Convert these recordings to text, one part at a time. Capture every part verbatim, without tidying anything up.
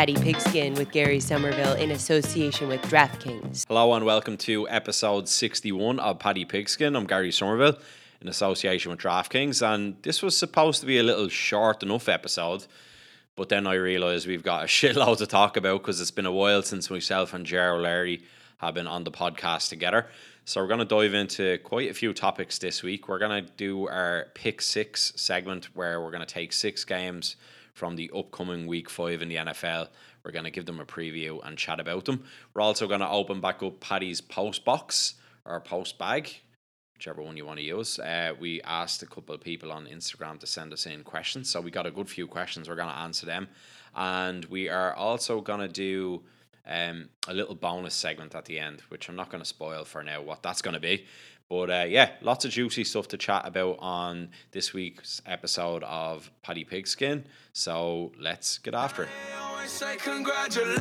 Paddy Pigskin with Gary Somerville in association with DraftKings. Hello and welcome to episode sixty-one of Paddy Pigskin. I'm Gary Somerville in association with DraftKings, and this was supposed to be a little short enough episode, but then I realised we've got a shitload to talk about because it's been a while since myself and Ger O'Leary have been on the podcast together. So we're going to dive into quite a few topics this week. We're going to do our Pick Six segment where we're going to take six games from the upcoming Week five in the N F L. We're going to give them a preview and chat about them. We're also going to open back up Paddy's post box or post bag, whichever one you want to use. Uh, we asked a couple of people on Instagram to send us in questions, so we got a good few questions. We're going to answer them. And we are also going to do um, a little bonus segment at the end, which I'm not going to spoil for now what that's going to be. But uh, yeah, lots of juicy stuff to chat about on this week's episode of Paddy Pigskin. So let's get after it. Say congratulations.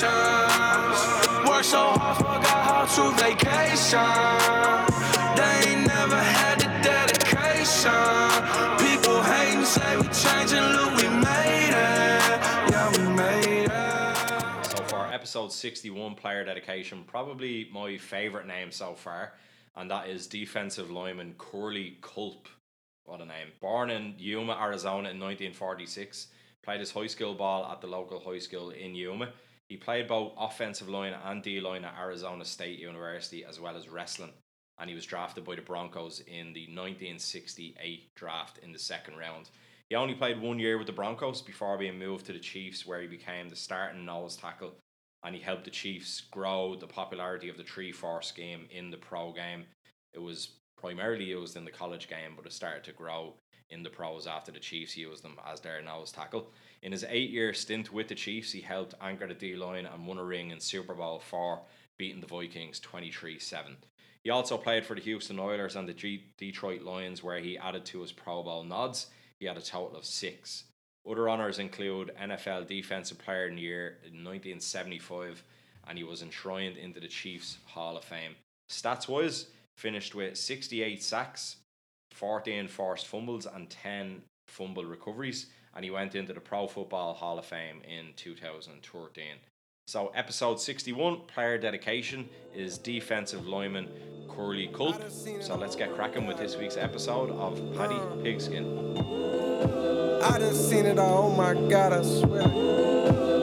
Work so hard, forgot how to vacation. They ain't never had the dedication. People hating, say we changing, look, we made it. Yeah, we made it. So for episode sixty-one, player dedication, probably my favourite name so far, and that is defensive lineman Curly Culp. What a name. Born in Yuma, Arizona in nineteen forty-six. Played his high school ball at the local high school in Yuma. He played both offensive line and D-line at Arizona State University, as well as wrestling. And he was drafted by the Broncos in the nineteen sixty-eight draft in the second round. He only played one year with the Broncos before being moved to the Chiefs, where he became the starting nose tackle. And he helped the Chiefs grow the popularity of the three four scheme in the pro game. It was primarily used in the college game, but it started to grow in the pros after the Chiefs used them as their nose tackle. In his eight-year stint with the Chiefs, he helped anchor the D-line and won a ring in Super Bowl four, beating the Vikings twenty-three seven. He also played for the Houston Oilers and the G- Detroit Lions, where he added to his Pro Bowl nods. He had a total of six. Other honours include N F L Defensive Player in the Year in nineteen seventy-five, and he was enshrined into the Chiefs Hall of Fame. Stats-wise, finished with sixty-eight sacks, fourteen forced fumbles and ten fumble recoveries, and he went into the Pro Football Hall of Fame in two thousand thirteen. So episode sixty-one, player dedication, is defensive lineman Curly Culp. So let's get cracking with this week's episode of Paddy Pigskin. I done seen it all, oh my God, I swear.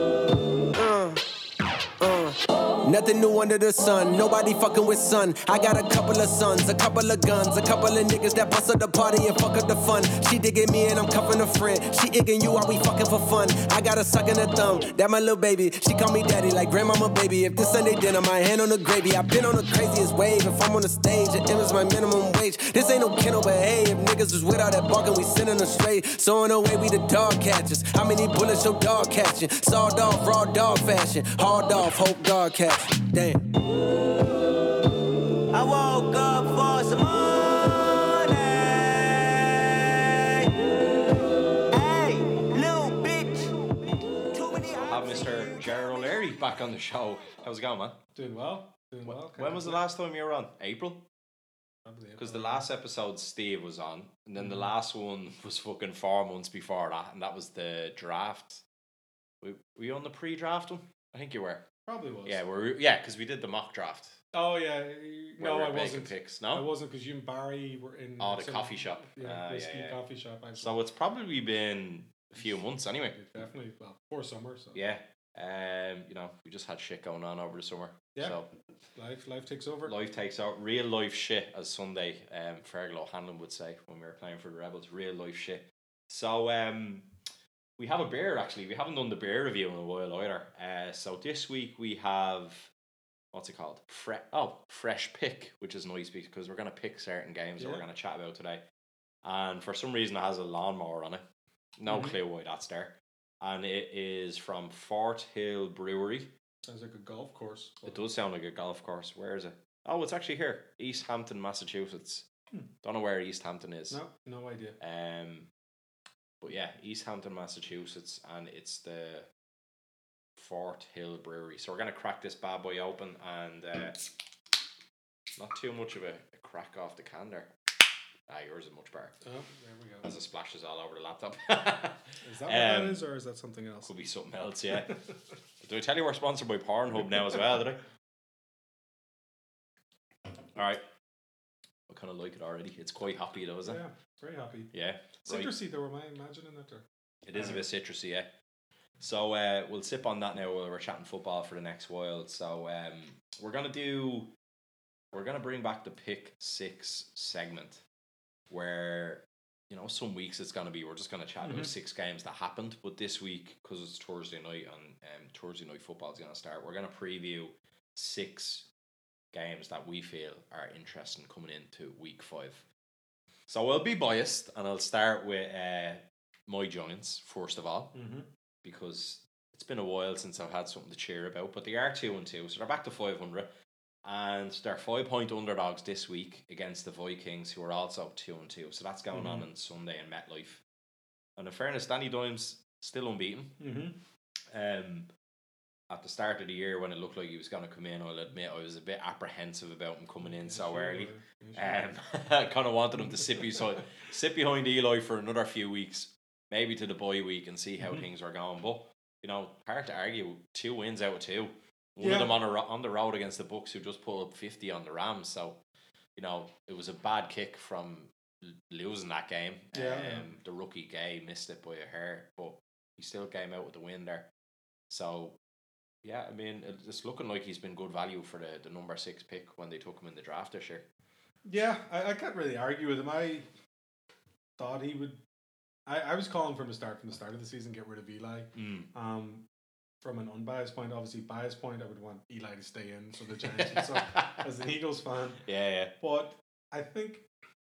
Nothing new under the sun, nobody fucking with sun. I got a couple of sons, a couple of guns, a couple of niggas that bust up the party and fuck up the fun. She digging me and I'm cuffing a friend. She igging you while we fucking for fun. I got a suck in her thumb, that my little baby. She call me daddy like grandmama baby. If this Sunday dinner, my hand on the gravy. I've been on the craziest wave. If I'm on the stage, it is my minimum wage. This ain't no kennel, but hey, if niggas was without that barking, we sending them straight. So in a way, we the dog catchers. How many bullets your dog catching? Sawed off, raw dog fashion. Hard off, hope God catch. Damn. I woke up for some money. Hey, little bitch. Too many I have Mister Ger O'Leary back on the show. How's it going, man? Doing well. Doing well. When was the last time you were on? April? Probably Because the last episode Steve was on, and then mm-hmm. the last one was fucking four months before that, and that was the draft. Were, were you on the pre-draft one? I think you were. Probably was. Yeah, we're yeah, because we did the mock draft. Oh yeah, no, we I wasn't. Picks. No, I wasn't because you and Barry were in. Oh, the some, coffee shop. Yeah, uh, whiskey yeah, yeah. coffee shop. Actually. So it's probably been a few months anyway. Definitely, well, before summer. So. Yeah, um, you know, we just had shit going on over the summer. Yeah. So life, life takes over. Life takes over. Real life shit, as Sunday, um, Fergal O'Hanlon would say when we were playing for the Rebels. Real life shit. So um. We have a beer, actually. We haven't done the beer review in a while either. Uh, so this week we have, what's it called? Fre- oh, Fresh Pick, which is nice because we're going to pick certain games yeah. that we're going to chat about today. And for some reason it has a lawnmower on it. No mm-hmm. clue why that's there. And it is from Fort Hill Brewery. Sounds like a golf course. It does sound like a golf course. Where is it? Oh, it's actually here. East Hampton, Massachusetts. Hmm. Don't know where East Hampton is. No, no idea. Um... But yeah, East Hampton, Massachusetts, and it's the Fort Hill Brewery. So we're going to crack this bad boy open, and uh, not too much of a, a crack off the can there. Ah, yours is much better. Oh, there we go. As it splashes all over the laptop. Is that what that Um, is, or is that something else? Could be something else, yeah. Did I tell you we're sponsored by Pornhub now as well, did I? Alright. I kind of like it already. It's quite hoppy though, isn't it? Yeah, very happy. Yeah. Right. Citrusy though, am I imagining it? Or? It is a bit citrusy, yeah. So uh, we'll sip on that now while we're chatting football for the next while. So um, we're gonna do, we're gonna bring back the pick six segment, where you know some weeks it's gonna be we're just gonna chat Mhm. about six games that happened, but this week because it's Thursday night and um, Thursday night football is gonna start, we're gonna preview six games that we feel are interesting coming into week five. So I'll be biased and I'll start with uh, my Giants first of all, Mm-hmm. because it's been a while since I've had something to cheer about. But they are two and two, so they're back to five hundred, and they're five point underdogs this week against the Vikings, who are also two and two. So that's going on Mhm. on Sunday in MetLife. And in fairness, Danny Dimes still unbeaten. Mm-hmm. Um, at the start of the year, when it looked like he was going to come in, I'll admit I was a bit apprehensive about him coming in so early. Um, I kind of wanted him to sit beside, sit behind Eli for another few weeks, maybe to the bye week, and see how Mhm. things are going. But you know, hard to argue. Two wins out of two. One Yeah. of them on a, ro- on the road against the Bucks, who just put up fifty on the Rams. So, you know, it was a bad kick from l- losing that game. Yeah, um, yeah. The rookie Gay missed it by a hair, but he still came out with the win there. So. Yeah, I mean, it's looking like he's been good value for the, the number six pick when they took him in the draft this year. Yeah, I, I can't really argue with him. I thought he would. I, I was calling from the start, from the start of the season, get rid of Eli. Mm. Um, from an unbiased point, obviously biased point, I would want Eli to stay in, so the Giants would suck as an Eagles fan. Yeah, yeah. But I think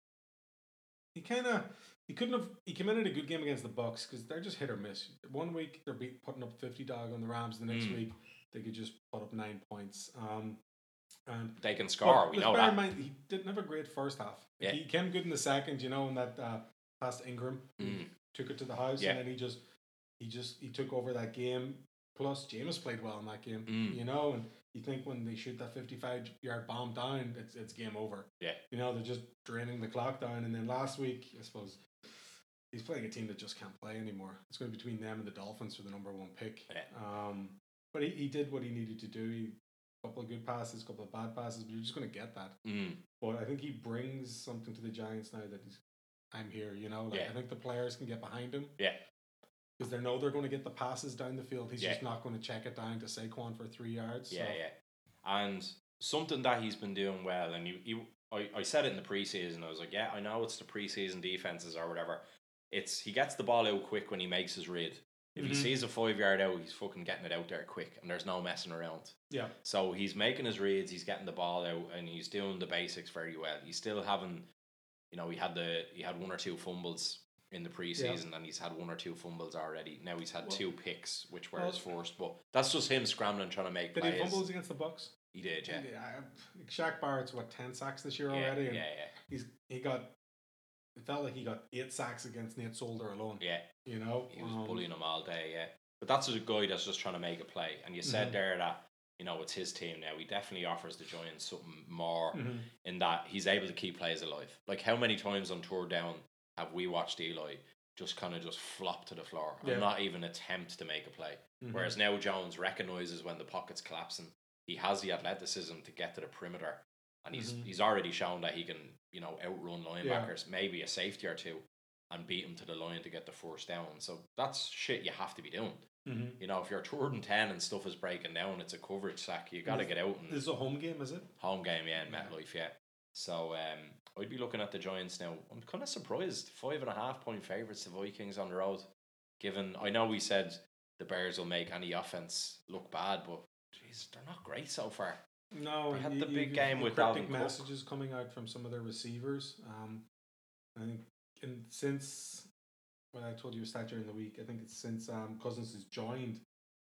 he kind of he couldn't have he committed a good game against the Bucks because they're just hit or miss. One week they're beat, putting up fifty dog on the Rams. The next Mm. week they could just put up nine points. Um, and They can score, but we let's know bear that. in mind he didn't have a great first half. Yeah. He came good in the second, you know, in that uh, past Ingram, he Mm. took it to the house, Yeah. and then he just he just he took over that game. Plus, Jameis played well in that game, Mm. you know, and you think when they shoot that fifty-five yard bomb down, it's it's game over. Yeah. You know, they're just draining the clock down. And then last week, I suppose, he's playing a team that just can't play anymore. It's going to be between them and the Dolphins for the number one pick. Yeah. Um, but he, he did what he needed to do. He, a couple of good passes, a couple of bad passes, but you're just going to get that. Mm. But I think he brings something to the Giants now that he's, I'm here, you know. Like, Yeah. I think the players can get behind him. Yeah. Because they know they're going to get the passes down the field. He's Yeah. just not going to check it down to Saquon for three yards. Yeah, so. yeah. And something that he's been doing well, and you, you I, I said it in the preseason, I was like, yeah, I know it's the preseason defenses or whatever. It's he gets the ball out quick when he makes his read. If he Mhm. sees a five yard out, he's fucking getting it out there quick, and there's no messing around. Yeah. So he's making his reads, he's getting the ball out, and he's doing the basics very well. He's still having, you know, he had the he had one or two fumbles in the preseason, and he's had one or two fumbles already. Now he's had Well- two picks, which were well- his first, but that's just him scrambling trying to make Did plays. he fumbles against the Bucks? He did, yeah. Yeah. Shaq Barrett's what ten sacks this year Yeah, already, yeah, and yeah, he's he got. It felt like he got eight sacks against Nate Solder alone. yeah. You know, He was Um, bullying him all day, yeah. But that's a guy that's just trying to make a play. And you said Mhm. there that, you know, it's his team now. He definitely offers the Giants something more mhm. in that he's able to keep plays alive. Like, how many times on tour down have we watched Eli just kind of just flop to the floor and Yeah. not even attempt to make a play? Mhm. Whereas now Jones recognises when the pocket's collapsing. He has the athleticism to get to the perimeter. And he's Mhm. he's already shown that he can, you know, outrun linebackers, maybe a safety or two, and beat him to the line to get the first down. So that's shit you have to be doing. Mhm. You know, if you're third and ten and stuff is breaking down, it's a coverage sack. You got to This- get out and This is a home game, is it? home game, yeah, in Yeah. MetLife, yeah. So um, I'd be looking at the Giants now. I'm kind of surprised, five and a half point favourites, the Vikings on the road. Given, I know we said the Bears will make any offense look bad, but jeez, they're not great so far. No, They had you- the you- big you- game the with cryptic Dalvin Cook. messages coming out from some of their receivers. Um, I think, and since well, I told you a stat during the week. I think it's since um, Cousins has joined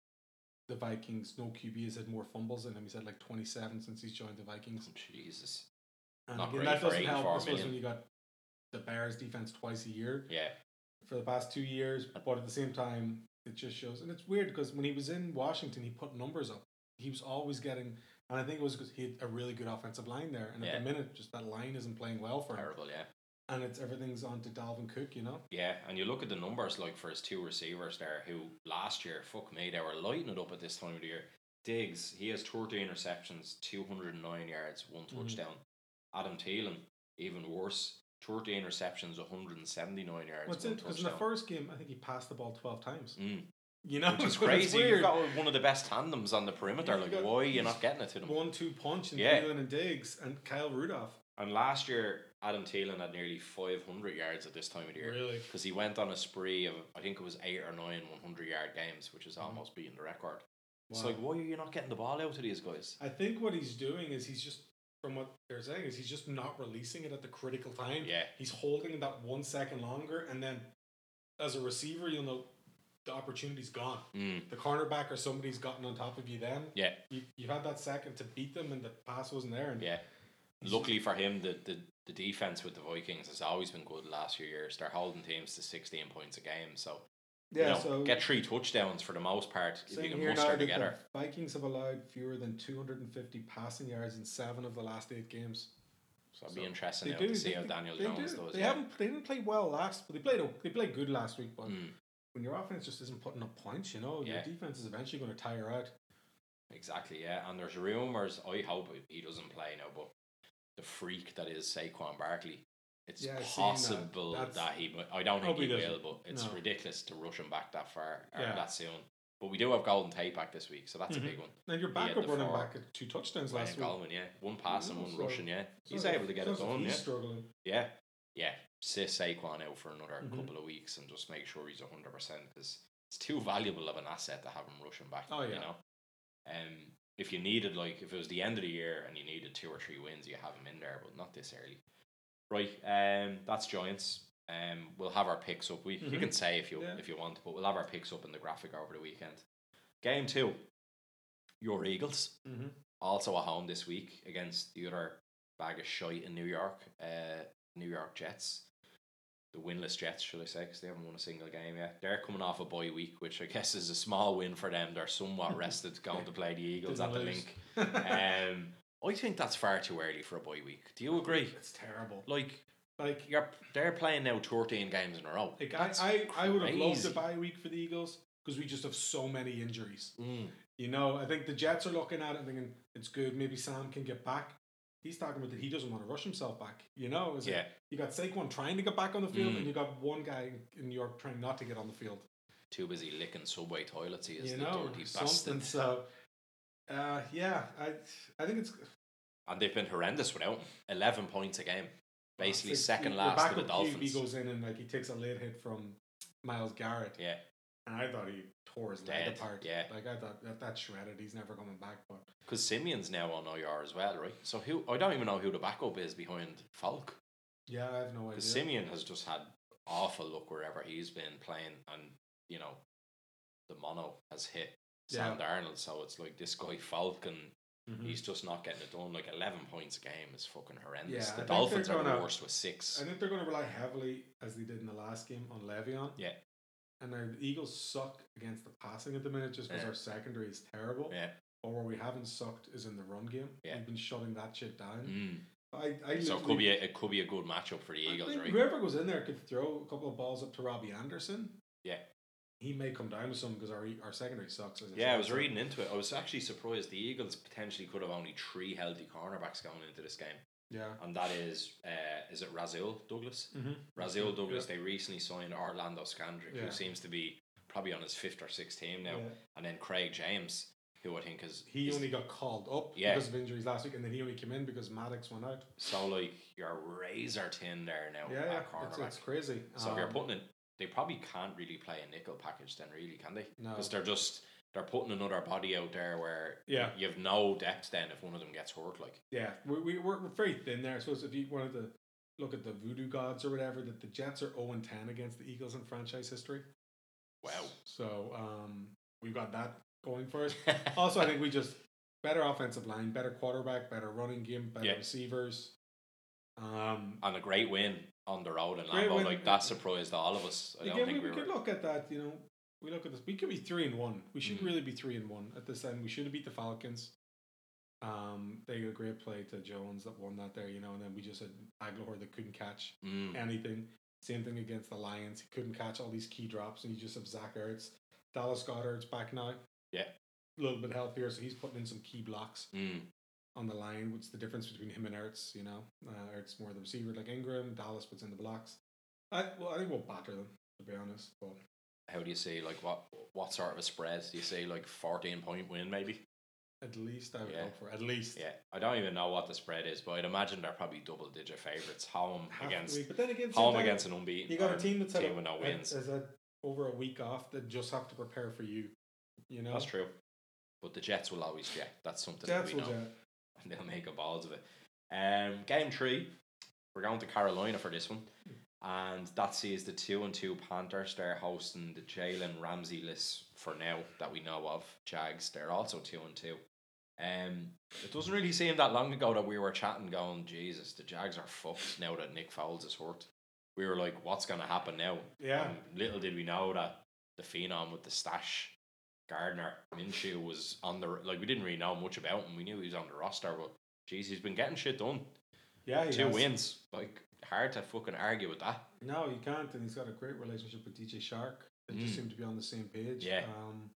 the Vikings, no Q B has had more fumbles than him. He's had like twenty-seven since he's joined the Vikings. Jesus. And Not again, great that for doesn't help. eighty-four I suppose million. when you got the Bears defense twice a year Yeah. for the past two years, but at the same time, it just shows. And it's weird because when he was in Washington, he put numbers up. He was always getting, and I think it was because he had a really good offensive line there. And at Yeah. the minute, just that line isn't playing well for him. Terrible, yeah. and it's everything's on to Dalvin Cook, you know. Yeah, and you look at the numbers like for his two receivers there, who last year, fuck me, they were lighting it up at this time of the year. Diggs, he has thirteen receptions, two hundred nine yards, one touchdown. Mm-hmm. Adam Thielen, even worse, thirteen receptions, one hundred seventy-nine yards, What's one it? Because touchdown. in the first game, I think he passed the ball twelve times. Mm. You know, which is crazy. You've got one of the best tandems on the perimeter. Yeah, like, why are you not getting it to them? One two punch and yeah. Thielen and Diggs and Kyle Rudolph. And last year, Adam Thielen had nearly five hundred yards at this time of the year. Really? Because he went on a spree of, I think it was eight or nine one hundred yard games, which is mm. almost beating the record. Wow. It's like, why are you not getting the ball out to these guys? I think what he's doing is he's just, from what they're saying, is he's just not releasing it at the critical time. Yeah. He's holding it that one second longer, and then as a receiver, you'll know the opportunity's gone. Mm. The cornerback or somebody's gotten on top of you then. Yeah. You, you've had that second to beat them, and the pass wasn't there. And yeah. Luckily for him, the, the, the defense with the Vikings has always been good the last few years. They're holding teams to sixteen points a game. So, yeah, you know, so get three touchdowns for the most part if you can muster together. The Vikings have allowed fewer than two hundred fifty passing yards in seven of the last eight games. So it'll so be interesting now to see they, how Daniel they Jones do. does. They yeah. haven't. They didn't play well last, but they played. They played good last week. But mm. when your offense just isn't putting up points, you know, yeah. your defense is eventually going to tire out. Exactly. Yeah, and there's rumours. I hope he doesn't play now, but the freak that is Saquon Barkley, it's yeah, possible that. that he. I don't think he will, but it's no. ridiculous to rush him back that far or yeah. that soon. But we do have Golden Tate back this week, so that's mm-hmm. a big one. And your backup running four, back at two touchdowns last week. Goldman, yeah, one pass and one so, rushing. Yeah, he's so able to get it done. He's yeah, struggling. Yeah, yeah. Sit Saquon out for another mm-hmm. couple of weeks and just make sure he's a hundred percent because it's too valuable of an asset to have him rushing back. Oh yeah. You know, um, if you needed like if it was the end of the year and you needed two or three wins, you have him in there, but not this early. Right, um, that's Giants. Um, we'll have our picks up. We mm-hmm. you can say if you yeah. if you want, but we'll have our picks up in the graphic over the weekend. Game two, your Eagles, mm-hmm. also at home this week against the other bag of shite in New York, uh, New York Jets. The winless Jets, should I say, because they haven't won a single game yet. They're coming off a bye week, which I guess is a small win for them. They're somewhat rested going to play the Eagles at the link. Um, I think that's far too early for a bye week. Do you agree? It's terrible. Like, like you're they're playing now thirteen games in a row. Like I, I, I would have loved a bye week for the Eagles because we just have so many injuries. Mm. You know, I think the Jets are looking at it and thinking it's good. Maybe Sam can get back. He's talking about that he doesn't want to rush himself back. You know, is yeah. it, you got Saquon trying to get back on the field, mm. and you got one guy in New York trying not to get on the field. Too busy licking Subway toilets. He is you the know, dirty something. bastard. So, uh, yeah, I, I think it's. And they've been horrendous without him. Eleven points a game, basically second last to the Dolphins. He goes in and like he takes a late hit from Myles Garrett. Yeah. And I thought he tore his Dead, leg apart. Yeah. Like I thought that that shredded. He's never coming back. But because Simeon's now on I R as well, right? So who I don't even know who the backup is behind Falk. Yeah, I have no idea. Because Simeon has just had awful luck wherever he's been playing, and you know, the mono has hit Sam yeah. Darnold. So it's like this guy Falk, and mm-hmm. he's just not getting it done. Like eleven points a game is fucking horrendous. Yeah, the I Dolphins are gonna, the worst with six. I think they're going to rely heavily, as they did in the last game, on Le'Veon. Yeah. And now the Eagles suck against the passing at the minute just because yeah. our secondary is terrible. Yeah. But where we haven't sucked is in the run game. Yeah. We've been shutting that shit down. Mm. I, I so it could be a, it could be a good matchup for the I Eagles, think right? Whoever goes in there could throw a couple of balls up to Robbie Anderson. Yeah. He may come down with some because our our secondary sucks. Yeah, I was reading into it. I was actually surprised the Eagles potentially could have only three healthy cornerbacks going into this game. Yeah. And that is, uh, is it Rasul Douglas? Mm-hmm. Rasul Douglas, yeah. they recently signed Orlando Scandrick, yeah. who seems to be probably on his fifth or sixth team now. Yeah. And then Craig James, who I think is... He only got called up yeah. because of injuries last week, and then he only came in because Maddox went out. So, like, you're razor thin there now yeah, at yeah. cornerback. It's, it's crazy. So um, if you're putting it... They probably can't really play a nickel package then, really, can they? No. Because they're just... They're putting another body out there where yeah. you have no depth then if one of them gets hurt. Like yeah, we we we're, we're very thin there. I suppose if you wanted to look at the voodoo gods or whatever, that the Jets are zero and ten against the Eagles in franchise history. Wow. So um, we've got that going for us. Also, I think we just better offensive line, better quarterback, better running game, better yeah. receivers. Um, and a great win on the road in Lambeau. Win. Like that surprised all of us. I again, don't think we, we, we were... could look at that. You know. We look at this. We could be three and one. We should mm. really be three and one at this end. We should have beat the Falcons. Um, they got a great play to Jones that won that there, you know, and then we just had Aguilar that couldn't catch Mm. anything. Same thing against the Lions. He couldn't catch all these key drops, and you just have Zach Ertz. Dallas Goddard's back now. Yeah. A little bit healthier, so he's putting in some key blocks Mm. on the line. What's the difference between him and Ertz, you know? Uh, Ertz more the receiver like Ingram. Dallas puts in the blocks. I well, I think we'll batter them, to be honest. But How do you see, like, what what sort of a spread? Do you see, like, fourteen point win, maybe? at least I would Yeah. hope for at least. Yeah. I don't even know what the spread is, but I'd imagine they're probably double-digit favourites. Home Half against the week. But then again, home sometimes against an unbeaten you got a or team that's had team a, with no wins. As a, over a week off that just have to prepare for you. You know, That's true. But the Jets will always jet. That's something Jets that we will know. jet. And they'll make a balls of it. Um, game three, we're going to Carolina for this one. And that sees the two and two Panthers. They're hosting the Jalen Ramsey list for now that we know of. Jags, they're also two and two. Um, it doesn't really seem that long ago that we were chatting, going, Jesus, the Jags are fucked now that Nick Foles is hurt. We were like, what's going to happen now? Yeah. And little did we know that the phenom with the stash, Gardner Minshew, was on the, like, we didn't really know much about him. We knew he was on the roster, but geez, he's been getting shit done. Yeah, he Two has. wins, like, hard to fucking argue with that. No, you can't, and he's got a great relationship with D J Shark. They just Mm. seem to be on the same page. Yeah. Um,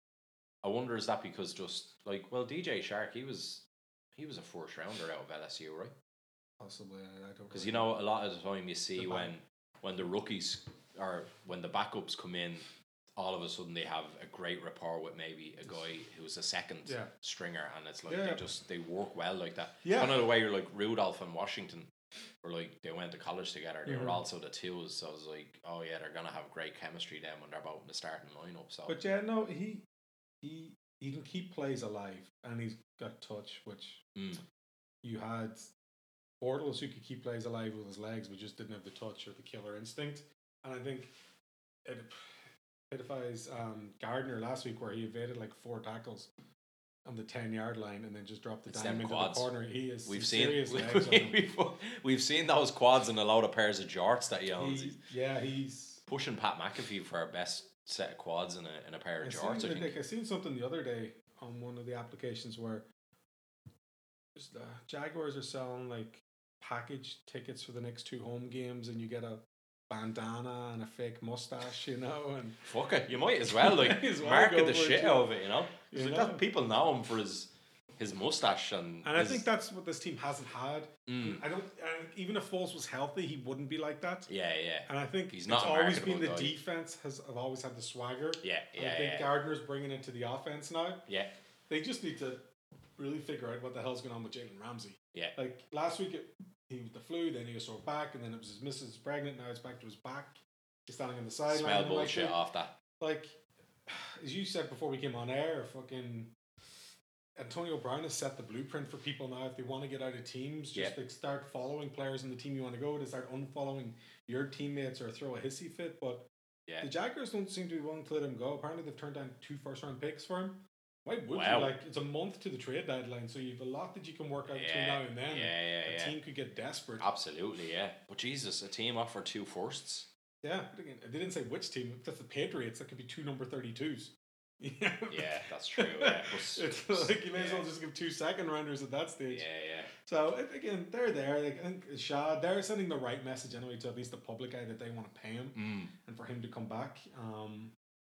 I wonder, is that because just like, well, D J Shark, he was he was a first rounder out of L S U, right? possibly, I, I don't. Because really you know, a lot of the time you see The when back- when the rookies or when the backups come in, all of a sudden they have a great rapport with maybe a guy who's a second Yeah. stringer, and it's like Yeah. they just they work well like that. Yeah. Kind of the way you're like Rudolph and Washington, or like they went to college together. They Mhm. were also the twos, so I was like, oh yeah, they're gonna have great chemistry then when they're both in the starting lineup. So But yeah, no, he he he can keep plays alive, and he's got touch, which Mm. you had Bortles who could keep plays alive with his legs, but just didn't have the touch or the killer instinct. And I think it edifies um, Gardner last week, where he evaded like four tackles on the ten yard line and then just dropped the It's dime them into quads. the corner. He is We've some seen serious legs on him. we've, we've seen those quads in a lot of pairs of jorts that he owns. He- He's yeah, he's. pushing Pat McAfee for our best set of quads in a in a pair I of seen, jorts. I I think. think I seen something the other day on one of the applications where just, uh, Jaguars are selling like package tickets for the next two home games, and you get a bandana and a fake mustache, you know, and Fuck it, you might as well like Might as well market go the for it, shit yeah. out of it, you know. 'Cause, You like, know? that, people know him for his his mustache and. and I his- think that's what this team hasn't had. Mm, I don't. And even if Foles was healthy, he wouldn't be like that. yeah, yeah, And I think He's it's not a always been the marketable guy. defense has have always had the swagger. yeah, And yeah, I think yeah, Gardner's bringing it to the offense now. yeah, They just need to really figure out what the hell's going on with Jalen Ramsey. yeah. Like last week, it, he was the flu, then he was sore back, and then it was his missus pregnant. Now it's back to his back. He's standing on the sideline. Smell and, like, bullshit they- off that. Like, as you said before we came on air, fucking Antonio Brown has set the blueprint for people now. If they want to get out of teams, just Yeah. like start following players in the team you want to go to, start unfollowing your teammates or throw a hissy fit. But Yeah. the Jaguars don't seem to be willing to let him go. Apparently, they've turned down two first round picks for him. Why would Wow. you? Like, it's a month to the trade deadline, so you've a lot that you can work out between Yeah, now and then. yeah, yeah, a yeah. team could get desperate. Absolutely, yeah. But Jesus, a team offered two firsts. Yeah, but again, they didn't say which team. If that's the Patriots, that could be two number thirty-twos. Yeah, Yeah, that's true. Yeah, but s- it's s- like you may as well yeah. just give two second rounders at that stage. Yeah, yeah. So a- again, they're there. Like, I think Shad, they're sending the right message anyway to at least the public eye that they want to pay him Mm. and for him to come back. Um,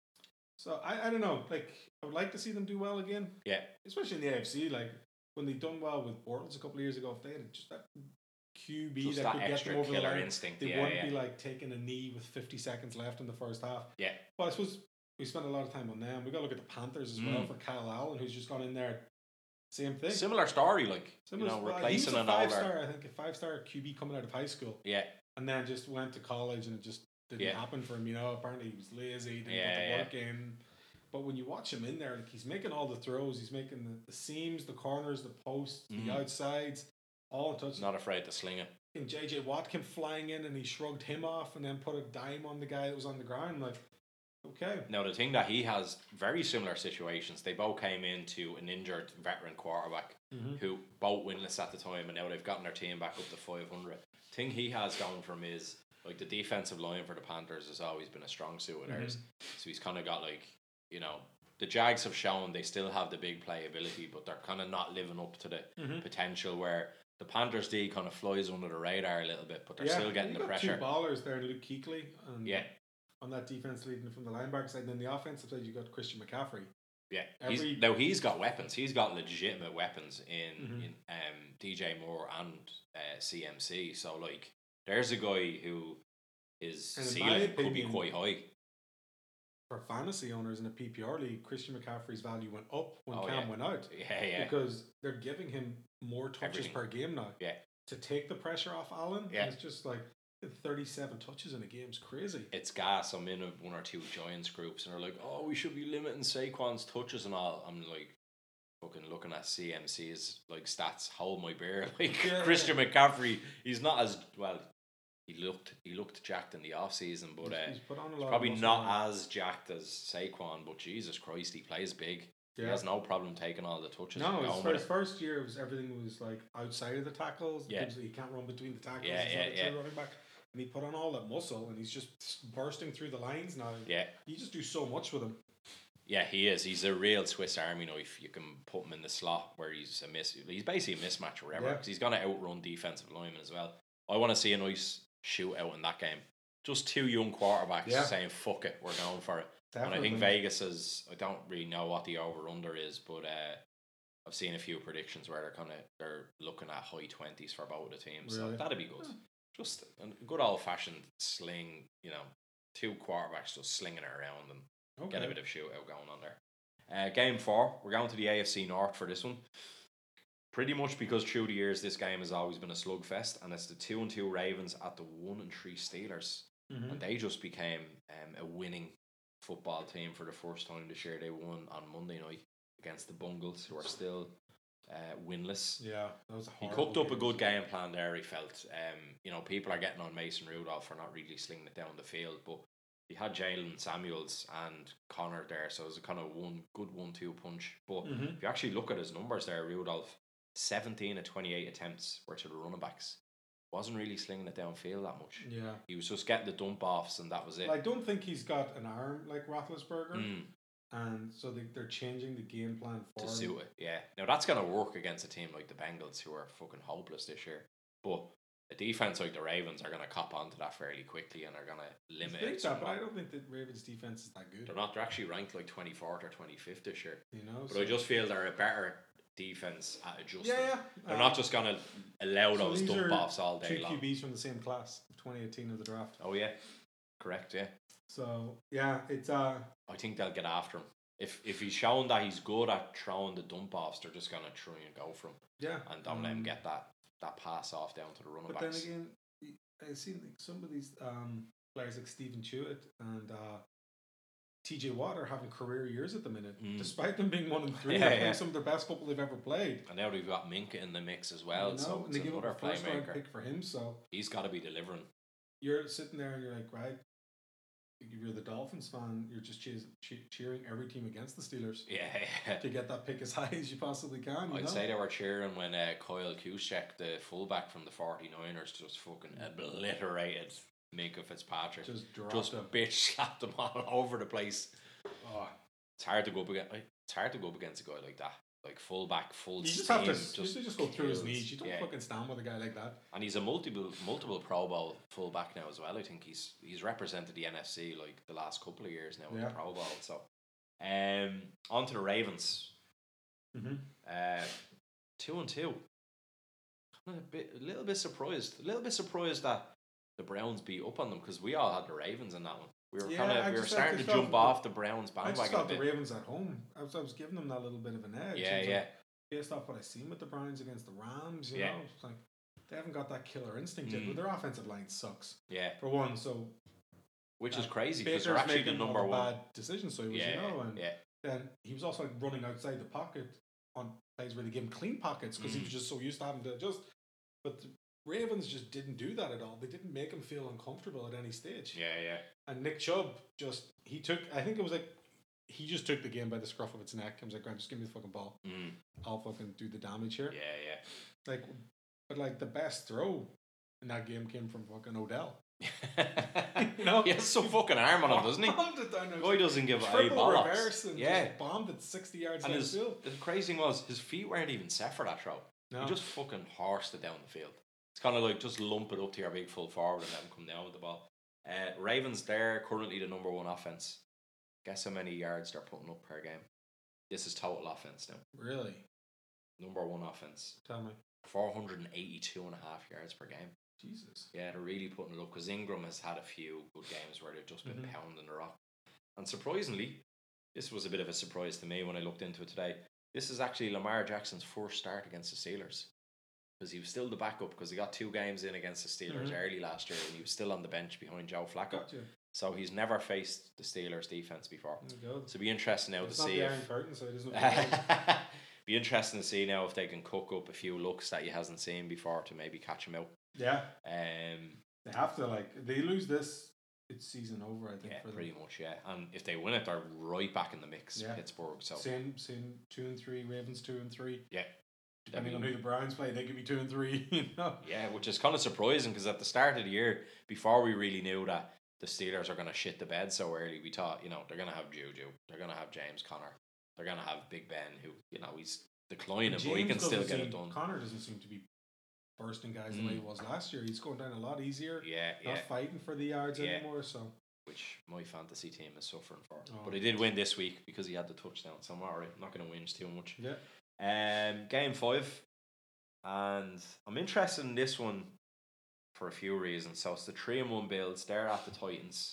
so I, I don't know. Like, I would like to see them do well again, Yeah, especially in the A F C. Like when they done well with Bortles a couple of years ago, if they had just that Q B just that, that could get extra them over the killer line, instinct. they Yeah, wouldn't yeah. be like taking a knee with fifty seconds left in the first half. Yeah. But I suppose we spent a lot of time on them. We got to look at the Panthers as well Mm. for Kyle Allen, who's just gone in there. Same thing. Similar story, like Similar you know, spot. replacing he was a an five older. star, I think, a five star Q B coming out of high school, Yeah, and then just went to college, and it just didn't Yeah. happen for him. You know, apparently he was lazy, didn't Yeah, put the yeah. work in. But when you watch him in there, like he's making all the throws, he's making the, the seams, the corners, the posts, Mhm. the outsides, all in touch. not afraid to sling it. And J J Watt came flying in, and he shrugged him off, and then put a dime on the guy that was on the ground. Like, okay, Now the thing that he has very similar situations. They both came into an injured veteran quarterback mm-hmm. who both winless at the time, and now they've gotten their team back up to five hundred. Thing he has going from is like the defensive line for the Panthers has always been a strong suit of theirs. So he's kind of got like you know the Jags have shown they still have the big playability, but they're kind of not living up to the Mhm. potential. Where the Panthers D kind of flies under the radar a little bit, but they're yeah, still getting you the got pressure. Two ballers there, Luke Kuechly, and Yeah, on that defense leading from the linebacker side, and then the offensive side you got Christian McCaffrey. yeah. Every- He's, now he's got weapons. He's got legitimate weapons in Mhm. in um, D J Moore and uh, C M C. So like, there's a guy who his And in ceiling my could be opinion- quite high. For fantasy owners in a P P R league, Christian McCaffrey's value went up when Oh, Cam yeah. went out Yeah, yeah, because they're giving him more touches Everything. per game now. yeah. To take the pressure off Allen, Yeah. and it's just like thirty-seven touches in a game's crazy. It's gas. I'm in a, one or two Giants groups, and they're like, "Oh, we should be limiting Saquon's touches and all." I'm like, fucking looking at C M C's like stats. Hold my beer. Like Yeah, Christian McCaffrey, he's not as well. He looked he looked jacked in the off season, but uh, he's, he's put on a lot. he's of probably muscle not now. as jacked as Saquon. But Jesus Christ, he plays big. He Yeah. has no problem taking all the touches. No, and his going first, with it. first year, it was everything was like outside of the tackles. Yeah. Gibbs- he can't run between the tackles. Yeah, he's yeah, not a yeah. true running back, and he put on all that muscle, and he's just bursting through the lines now. Yeah, You just do so much with him. yeah, he is. He's a real Swiss Army knife. You can put him in the slot where he's a miss. He's basically a mismatch or whatever. Yeah. Because he's gonna outrun defensive linemen as well. I want to see a nice shootout in that game. Just two young quarterbacks Yeah. saying "fuck it, we're going for it." Definitely. And I think Vegas is. I don't really know what the over under is, but uh, I've seen a few predictions where they're kind of they're looking at high twenties for both the teams. So Really? that'd be good. Just a good old fashioned sling. You know, two quarterbacks just slinging it around and Okay. get a bit of shootout going on there. Uh, game four, we're going to the A F C North for this one. Pretty much because through the years, this game has always been a slugfest, and it's the two and two Ravens at the one and three Steelers, Mhm. and they just became um, a winning football team for the first time this year. They won on Monday night against the Bungles, who are still uh, winless. Yeah, that was a He horrible cooked up a game. good game plan there. He felt, um, you know, people are getting on Mason Rudolph for not really slinging it down the field, but he had Jalen Samuels and Connor there, so it was a kind of one good one-two punch. But Mhm. if you actually look at his numbers there, Rudolph, seventeen of twenty-eight attempts were to the running backs. Wasn't really slinging it downfield that much. Yeah. He was just getting the dump offs, and that was it. I don't think he's got an arm like Roethlisberger, Mm, and so they, they're changing the game plan for to him. suit it, yeah. Now that's gonna work against a team like the Bengals, who are fucking hopeless this year. But a defense like the Ravens are gonna cop onto that fairly quickly, and are gonna I limit think it. that, but somewhat. I don't think the Ravens' defense is that good. They're not. They're actually ranked like twenty-fourth or twenty-fifth this year. You know, But I just feel they're a better defense at adjusting. yeah, yeah. They're Um, not just gonna allow so those these dump are offs all day two long. Q Bs from the same class of twenty eighteen of the draft. Oh yeah, correct. Yeah, So yeah, it's uh I think they'll get after him. If if he's shown that he's good at throwing the dump offs, they're just gonna try and go for him yeah, and don't let him um, get that that pass off down to the running But backs. then again, y- I've seen like some of these um players like Stephen Chewett and uh, T J Watt are having career years at the minute, Mm. despite them being one and three. Yeah, they're playing yeah. some of their best football they've ever played. And now they've got Minka in the mix as well, You know, so and it's they give up another a first round playmaker. pick for him. So He's got to be delivering. you're sitting there and you're like, right, if you're the Dolphins fan, you're just cheers, che- cheering every team against the Steelers Yeah, yeah. to get that pick as high as you possibly can. You I'd know? say they were cheering when uh, Kyle Kuchek, the fullback from the 49ers, just fucking obliterated Minka Fitzpatrick. just dropped Just them. bitch slapped them all over the place. Oh, It's hard to go up against. It's hard to go up against a guy like that, like fullback, full you just steam. have to just, just you just go through his kills. knees. You don't Yeah. fucking stand with a guy like that. And he's a multiple, multiple Pro Bowl fullback now as well. I think he's he's represented the N F C like the last couple of years now in Yeah. the Pro Bowl. So, um, on to the Ravens. Mm-hmm. Uh, two and two. Kind of a bit, a little bit surprised. A little bit surprised that the Browns beat up on them because we all had the Ravens in that one. We were Yeah, kind I of we were just- I starting to just felt jump the- off the Browns I just bandwagon a thought the bit. Ravens at home. I was, I was giving them that little bit of an edge. Yeah, It's yeah, like, based off what I seen with the Browns against the Rams, you Yeah. know, it's like they haven't got that killer instinct yet. Mm. But their offensive line sucks yeah. for one. So Which is uh, crazy because Baker's they're actually the making all number one. bad decisions. So he was, Yeah, you know, and yeah, then he was also like running outside the pocket on plays where they give him clean pockets because he Mm. was just so used to having to adjust. But the Ravens just didn't do that at all. They didn't make him feel uncomfortable at any stage. yeah, yeah. And Nick Chubb just he took. I think it was like he just took the game by the scruff of its neck. I was like, "Grant, just give me the fucking ball. Mm, I'll fucking do the damage here." yeah, yeah. Like, but like the best throw in that game came from fucking Odell. You know, he has some fucking arm on him, doesn't he? Bombed it down there. Guy doesn't give a Triple bollocks. reverse and Yeah, just bombed it sixty yards and down his, the field. the crazy thing was his feet weren't even set for that throw. No. He just fucking horsed it down the field. It's kind of like just lump it up to your big full forward and let him come down with the ball. Uh, Ravens, they're currently the number one offense. Guess how many yards they're putting up per game? This is total offense now. Really? Number one offense. Tell me. four hundred eighty-two and a half yards per game. Jesus. Yeah, they're really putting it up because Ingram has had a few good games where they've just been Mhm. pounding the rock. And surprisingly, this was a bit of a surprise to me when I looked into it today. This is actually Lamar Jackson's first start against the Steelers. Because he was still the backup because he got two games in against the Steelers Mhm. early last year and he was still on the bench behind Joe Flacco. Gotcha. So he's never faced the Steelers defense before. There you go. So it'll be interesting now It's to not see the if Iron Curtain, so it doesn't. be interesting to see now if they can cook up a few looks that you hasn't seen before to maybe catch him out. Yeah. Um, They have to, like, if they lose this, it's season over, I think. yeah, for pretty them. much, yeah. And if they win it, they're right back in the mix, Yeah. Pittsburgh. So Same, same, two and three, Ravens two and three. yeah, Depending I on mean- who the Browns play, they could be two and three, you know. yeah, which is kind of surprising because at the start of the year, before we really knew that the Steelers are going to shit the bed so early, we thought, you know, they're going to have Juju, they're going to have James Conner, they're going to have Big Ben, who, you know, he's declining, but he James can still doesn't get seem- it done. Connor doesn't seem to be bursting guys the Mm. way he was last year. He's going down a lot easier. Yeah, Not yeah. fighting for the yards Yeah. anymore, so. Which my fantasy team is suffering for. Oh. But he did win this week because he had the touchdown, so I'm alright. I'm not going to whinge too much. Yeah. Um, game five, and I'm interested in this one for a few reasons. So it's the three and one Bills. They're at the Titans,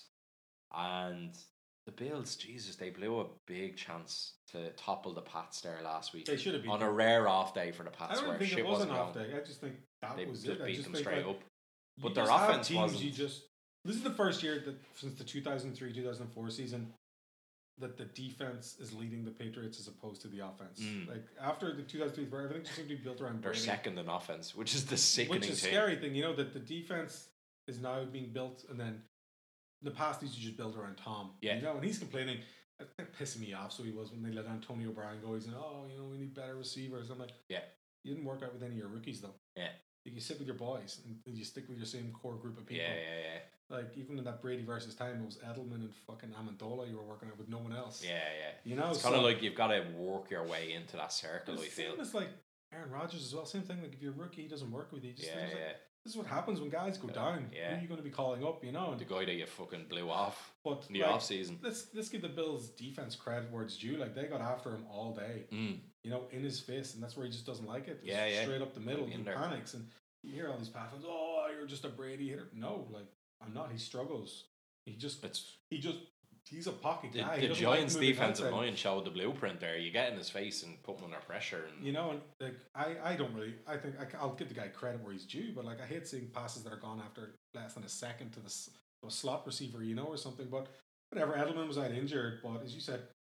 and the Bills, Jesus, they blew a big chance to topple the Pats there last week They should have beat on them. a rare off day for the I Pats don't where think shit it was an wasn't off going. day. I just think that They was just it. I beat just them think, straight like, up. you But their just have offense teams wasn't. You just this is the first year that since the two thousand three two thousand four season that the defense is leading the Patriots as opposed to the offense. Mm. Like after the two thousand three, where everything just seemed to be built around They're Brady, second in offense, which is the sickening which is thing. scary thing. You know that the defense is now being built, and then in the past these used to just build around Tom. Yeah. You know, and he's complaining. It's pissing me off. So he was when they let Antonio Brown go. He's like, oh, you know, we need better receivers. I'm like, Yeah. You didn't work out with any of your rookies though. Yeah. Like, you sit with your boys and you stick with your same core group of people. Yeah, yeah, yeah. Like even in that Brady versus time, it was Edelman and fucking Amendola you were working out with no one else. Yeah, yeah. You know, It's kind of like you've got to work your way into that circle, I it's feel. same as like Aaron Rodgers as well. Same thing. Like if you're a rookie, he doesn't work with you. Just Yeah, there's like, yeah. this is what happens when guys go down. Yeah. Who are you going to be calling up? You know. And, The guy that you fucking blew off but in the like, off season. let's let's give the Bills defense credit where it's due. Like they got after him all day. Mm. You know, in his face, and that's where he just doesn't like it. It's Yeah, yeah. Straight up the middle, In he there. panics, and you hear all these paths. Oh, you're just a Brady hitter. No, like I'm not. He struggles. He just It's he just he's a pocket the, guy. He the doesn't like Giants' moving defensive outside. line showed the blueprint there. You get in his face and put him under pressure. And You know, and like I, I don't really. I think I, will give the guy credit where he's due, but like I hate seeing passes that are gone after less than a second to the s- to a slot receiver, you know, or something. But whatever. Edelman was out injured, but as you said,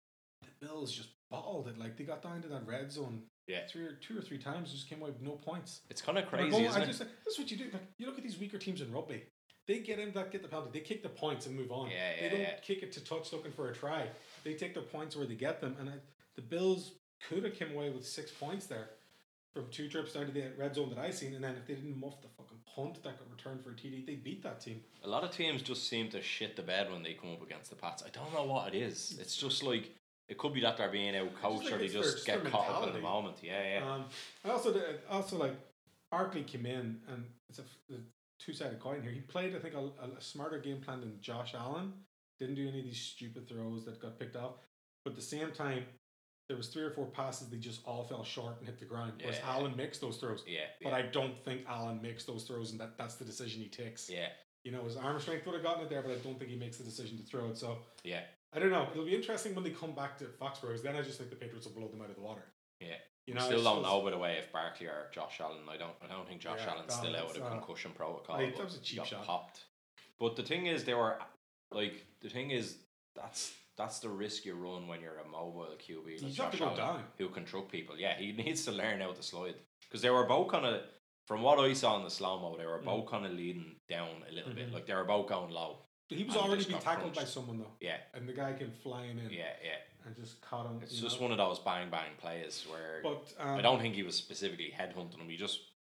the Bills just balled it. Like they got down to that red zone, Yeah. three or two or three times, just came away with no points. it's kind of And they're crazy, going- isn't I it? just this is what you do. Like you look at these weaker teams in rugby. They get in that get the penalty. They kick the points and move on. Yeah, they yeah, don't yeah. kick it to touch looking for a try. They take their points where they get them. And I, the Bills could have come away with six points there from two trips down to the red zone that I seen. And then if they didn't muff the fucking punt that got returned for a T D, they beat that team. A lot of teams just seem to shit the bed when they come up against the Pats. I don't know what it is. It's just like it could be that they're being out coached think or they it's their- just just get their caught up in the mentality. moment. Yeah, yeah. Um, I also did- also like Barkley came in and it's a, a two sided coin here. He played I think a, a smarter game plan than Josh Allen. Didn't do any of these stupid throws that got picked off. But at the same time, there was three or four passes they just all fell short and hit the ground. Whereas Yeah. Allen makes those throws. yeah, But yeah, I don't think Allen makes those throws, and that, that's the decision he takes. yeah, You know, his arm strength would have gotten it there, but I don't think he makes the decision to throw it. So yeah, I don't know. It'll be interesting when they come back to Foxborough. Then I just think the Patriots will blow them out of the water. yeah. You We know, still it's don't just- know, by the way, if Barkley or Josh Allen. I don't. I don't think Josh Yeah, Allen's no, still out it's, of the uh, concussion protocol. I- that but was a cheap got shot. Popped. But the thing is, they were like the thing is that's that's the risk you run when you're a mobile Q B. You Like just have to Josh go Allen, down. who can truck people. Yeah, he needs to learn how to slide because they were both kind of. From what I saw in the slow mo, they were Mm. both kind of leading down a little bit. Mhm. Like they were both going low. He was And already just being got tackled by crunched. someone though, Yeah, and the guy came flying in yeah, yeah. and just caught him. It's you just know. one of those bang bang plays where But um, I don't think he was specifically headhunting him. He just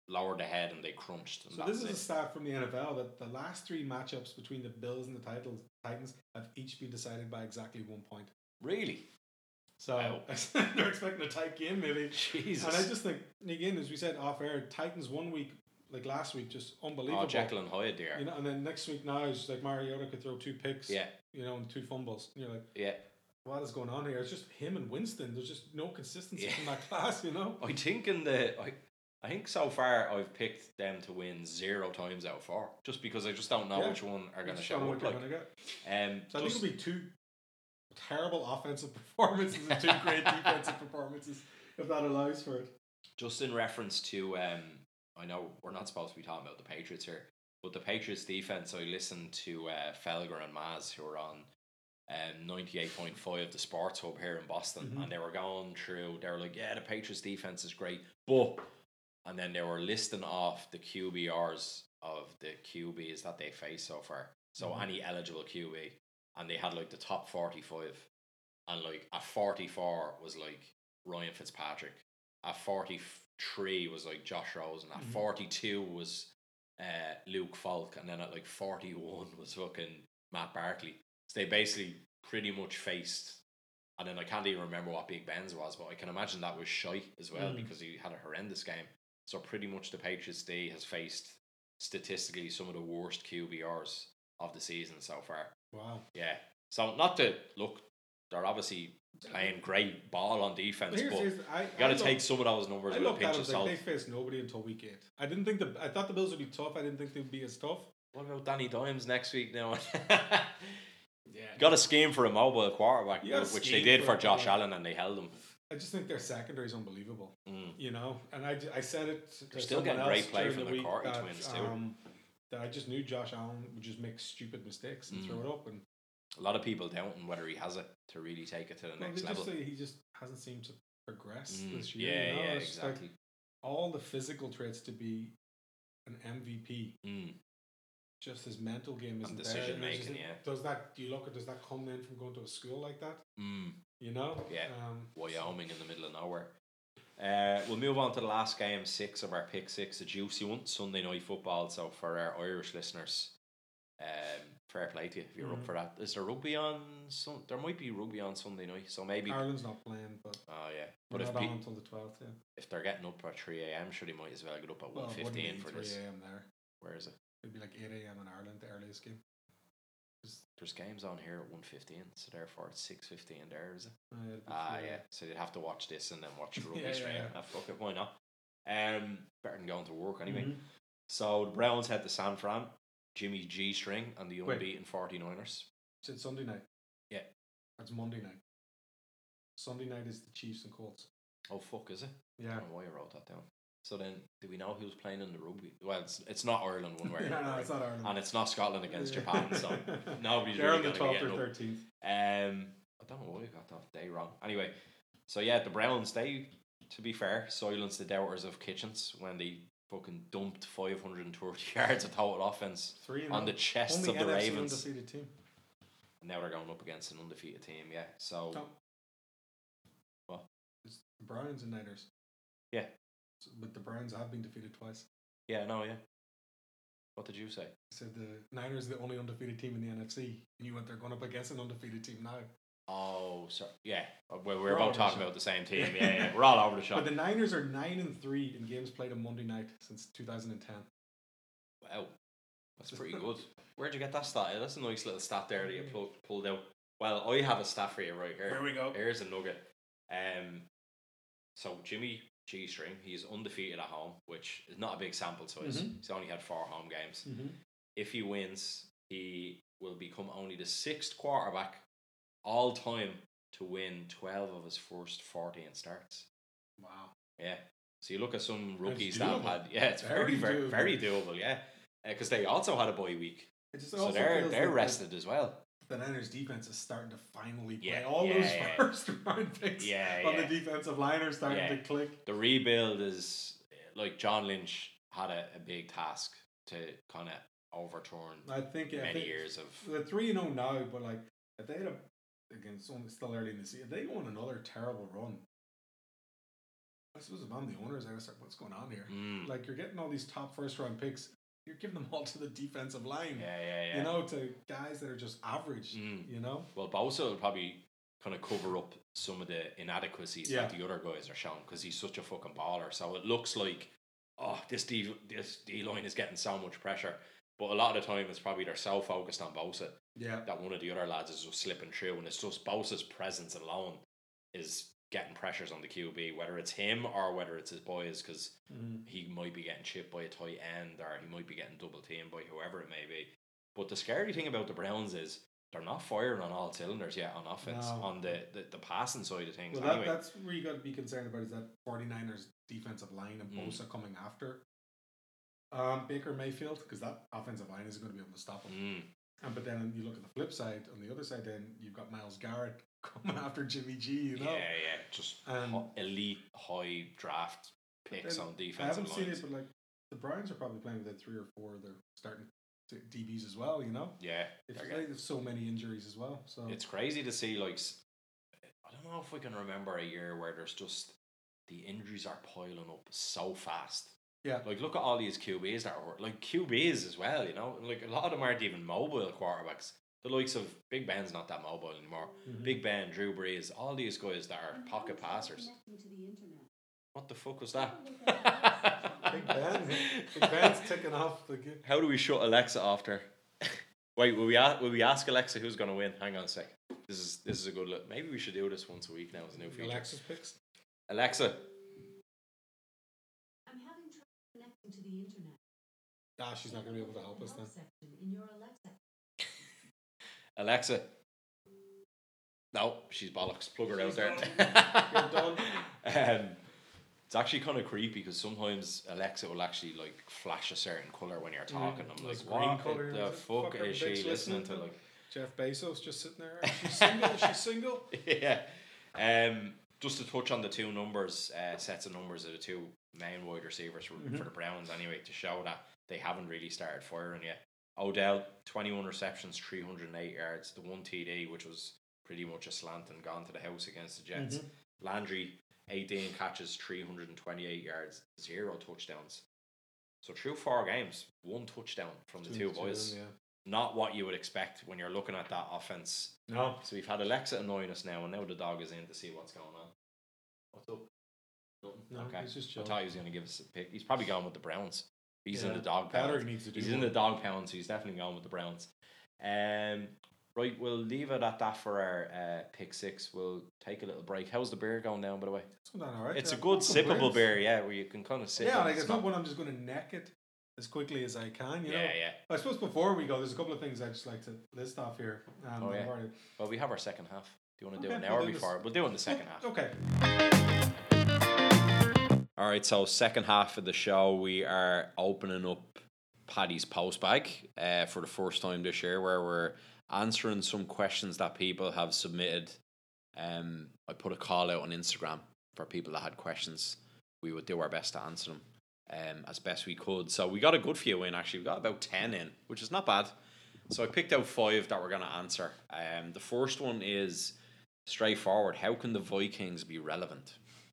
lowered the head and they crunched. And So that this was is a it. stat from the N F L that the last three matchups between the Bills and the titles, Titans have each been decided by exactly one point. Really? So Wow. they're expecting a tight game, maybe. Jesus. And I just think, again, as we said off air, Titans one week, like last week, just unbelievable. Oh, Jekyll and Hyde there. You know, and then next week now is like Mariota could throw two picks. Yeah. You know, and two fumbles. And you're like, Yeah. what is going on here? It's just him and Winston. There's just no consistency Yeah. in that class, you know? I think in the I, I think so far I've picked them to win zero times out of four, just because I just don't know Yeah. which one are going to Just show don't know up. what Like, they're gonna get. um, So I think just- it'll be two terrible offensive performances and two great defensive performances, if that allows for it. just in reference to, um, I know we're not supposed to be talking about the Patriots here, but the Patriots defense. I listened to uh, Felger and Maz, who are on um, ninety-eight point five, the Sports Hub here in Boston, Mhm. and they were going through. They were like, "Yeah, the Patriots defense is great," but and then they were listing off the Q B Rs of the Q Bs that they faced so far. So Mhm. any eligible Q B, and they had like the top forty-five, and like at forty-four was like Ryan Fitzpatrick, at forty-three was like Josh Rosen, at Mhm. forty-two was uh, Luke Falk, and then at like forty-one was fucking Matt Barkley. So they basically pretty much faced, and then I can't even remember what Big Ben's was, but I can imagine that was shite as well Mm. because he had a horrendous game. So pretty much the Patriots D has faced statistically some of the worst Q B Rs of the season so far. Wow. Yeah. So not to look, they're obviously playing great ball on defense, But here's, but here's, I, you got I to take looked- some of those numbers I with a looked at pinch it of like salt. they faced nobody until week eight. I didn't think the I thought the Bills would be tough. I didn't think they'd be as tough. What about Danny Dimes next week now? Yeah. Got a scheme for a mobile quarterback, You got a which they scheme did for for a Josh quarterback. Allen, and they held him. I just think their secondary is unbelievable. Mm. You know, and I, I said it. To They're still someone getting great else play during from the week Corky that, twins too. Um, that I just knew Josh Allen would just make stupid mistakes and Mm. throw it up, and A lot of people doubting whether he has it to really take it to the well, next they level. just say he just hasn't seemed to progress Mm. this year. Yeah, you know? yeah, It's like exactly. all the physical traits to be an M V P. Mm. Just his mental game isn't And there. decision And it's just- making, yeah. Does that? Do you look at? Does that come in from going to a school like that? Mm. You know. Yeah. Um, Wyoming in the middle of nowhere. Uh, we'll move on to the last game, six of our pick six, a juicy one, Sunday night football. So for our Irish listeners, um, fair play to you if you're up Mhm. for that. Is there rugby on? Sun- there might be rugby on Sunday night, so maybe. Ireland's not playing, but Oh yeah, we're but if not pe- on until the twelfth. Yeah. if they're getting up at three a m, sure they might as well get up at Well, one it wouldn't fifteen be for three this. a m there. Where is it? It'd be like eight a m in Ireland, the earliest game. There's games on here at one fifteen, so therefore it's six fifteen there, is it? Uh, it'd be Ah, three a m. yeah. So you'd have to watch this and then watch the rugby Yeah, yeah, straight. yeah. Ah, fuck it, why not? Um, better than going to work anyway. Mhm. So the Browns head to San Fran, Jimmy G String, and the Wait. unbeaten forty-niners. Is it Sunday night? Yeah. That's Monday night. Sunday night is the Chiefs and Colts. Oh fuck, is it? I Yeah. don't know why I wrote that down. So then, do we know who's playing in the rugby? Well, it's, it's not Ireland one way or yeah, no, another, it's not Ireland. and it's not Scotland against Yeah. Japan. So nobody's They're really on the going to twelfth get or up. thirteenth. Um, I don't know why I got that day wrong. Anyway, so yeah, the Browns, they, to be fair, silenced the doubters of Kitchens when they fucking dumped five hundred thirty yards of total offense Three and on the oh. chests Only of the N F C Ravens. undefeated team. And now they're going up against an undefeated team, yeah. So, No. What? It's the Browns and Niners. Yeah. So, but the Browns have been defeated twice. yeah, no, yeah. What did you say? I said the Niners are the only undefeated team in the N F C. And you went they're going up against an undefeated team now. Oh, sorry. Yeah, well, we're, We're all both over the talking shop. about the same team. Yeah, yeah, we're all over the shop. But the Niners are nine and three in games played on Monday night since two thousand and ten. Wow, that's pretty good. Where'd you get that stat? That's a nice little stat there that you pulled, pulled out. Well, I have a stat for you right here. There we go. Here's a nugget. Um, so Jimmy G String, he's undefeated at home, which is not a big sample size. Mhm. He's only had four home games. Mm-hmm. If he wins, he will become only the sixth quarterback all time to win twelve of his first fourteen starts. Wow. Yeah. So you look at some That's rookies that have doable. had, yeah, it's very, Very very, doable. very doable, yeah. Because they also had a bye week, It just so also they're feels they're like rested as well. The, the Niners defense is starting to finally play. Yeah, All yeah, those yeah. first round picks Yeah, on yeah. the defensive line are starting Yeah. to click. The rebuild is like John Lynch had a, a big task to kind of overturn I think yeah, I many think years of. they're three and zero now, but like if they had a again, it's only still early in the season. If they go on another terrible run, I suppose among the owners, I was like, what's going on here? Mm. Like, you're getting all these top first round picks, you're giving them all to the defensive line. Yeah, yeah, yeah. You know, to guys that are just average. Mm. You know. Well, Bosa will probably kind of cover up some of the inadequacies Yeah. that the other guys are showing because he's such a fucking baller. So it looks like, oh, this D this D line is getting so much pressure. But a lot of the time, it's probably they're so focused on Bosa Yeah. that one of the other lads is just slipping through, and it's just Bosa's presence alone is getting pressures on the Q B, whether it's him or whether it's his boys, because Mm. he might be getting chipped by a tight end or he might be getting double teamed by whoever it may be. But the scary thing about the Browns is they're not firing on all cylinders yet on offense, No. on the, the, the passing side of things. Well, that, anyway. that's where you got to be concerned about is that 49ers defensive line and Mm. Bosa coming after um, Baker Mayfield, because that offensive line isn't going to be able to stop him. Mm. And but then you look at the flip side, on the other side, then you've got Myles Garrett coming after Jimmy G. You know, Yeah, yeah, just Um, ho- elite high draft picks then on I defensive haven't seen lines. it, but like the Browns are probably playing with three or four of their starting D Bs as well. You know, Yeah, it's they're like getting- there's so many injuries as well. So it's crazy to see. Like, s- I don't know if we can remember a year where there's just the injuries are piling up so fast. yeah, Like, look at all these Q Bs that are hurt. Like Q Bs as well. You know, like a lot of them aren't even mobile quarterbacks. The likes of Big Ben's not that mobile anymore. Mhm. Big Ben, Drew Brees, all these guys that are pocket passers. What the fuck was that? Big Ben, Big Ben's ticking off the. G- How do we shut Alexa off there? Wait, will we ask, will we ask Alexa who's going to win? Hang on a sec. This is this is a good look. Maybe we should do this once a week now as a new feature. Alexis picks. Alexa, I'm having trouble connecting to the internet. Ah, she's not going to be able to help us then. Section in your Alexa. Alexa. No, she's bollocks. Plug her out there. You're done. um, it's actually kind of creepy because sometimes Alexa will actually like flash a certain color when you're talking. I'm like, Those green what colour, the is it? fuck Fucker is she bitch listening listening to? to? Like, Jeff Bezos just sitting there. She's single. She's single. yeah. Um, just to touch on the two numbers, uh, sets of numbers of the two main wide receivers for, Mhm. for the Browns anyway, to show that they haven't really started firing yet. Odell, twenty-one receptions, three hundred eight yards. The one T D, which was pretty much a slant and gone to the house against the Jets. Mhm. Landry, eighteen catches, three hundred twenty-eight yards, zero touchdowns. So through four games, one touchdown from the two Between boys. of them, Not what you would expect when you're looking at that offense. yeah. No. So we've had Alexa annoying us now, and now the dog is in to see what's going on. What's up? Nothing? No, okay. he's just I chilling. thought he was going to give us a pick. He's probably going with the Browns. He's in Yeah. the dog pound. Patrick needs to do He's in one. the dog pound, so he's definitely going with the Browns. Um, right, we'll leave it at that for our uh, pick six. We'll take a little break. How's the beer going down, by the way? It's going down all right. It's yeah. a good No sippable complaints. beer, yeah, where you can kind of sip. Yeah, and like it's not- not one I'm just going to neck it as quickly as I can. You know. Yeah, yeah. I suppose before we go, there's a couple of things I'd just like to list off here. Um, Oh, yeah. I've already- Well, we have our second half. Do you want to do Okay, it now we'll or do this. before? We'll do it in the second half. Okay. All right, so second half of the show, we are opening up Paddy's post bag uh, for the first time this year, where we're answering some questions that people have submitted. Um, I put a call out on Instagram for people that had questions. We would do our best to answer them um, as best we could. So we got a good few in, actually. We got about ten in, which is not bad. So I picked out five that we're going to answer. Um, the first one is straightforward. How can the Vikings be relevant?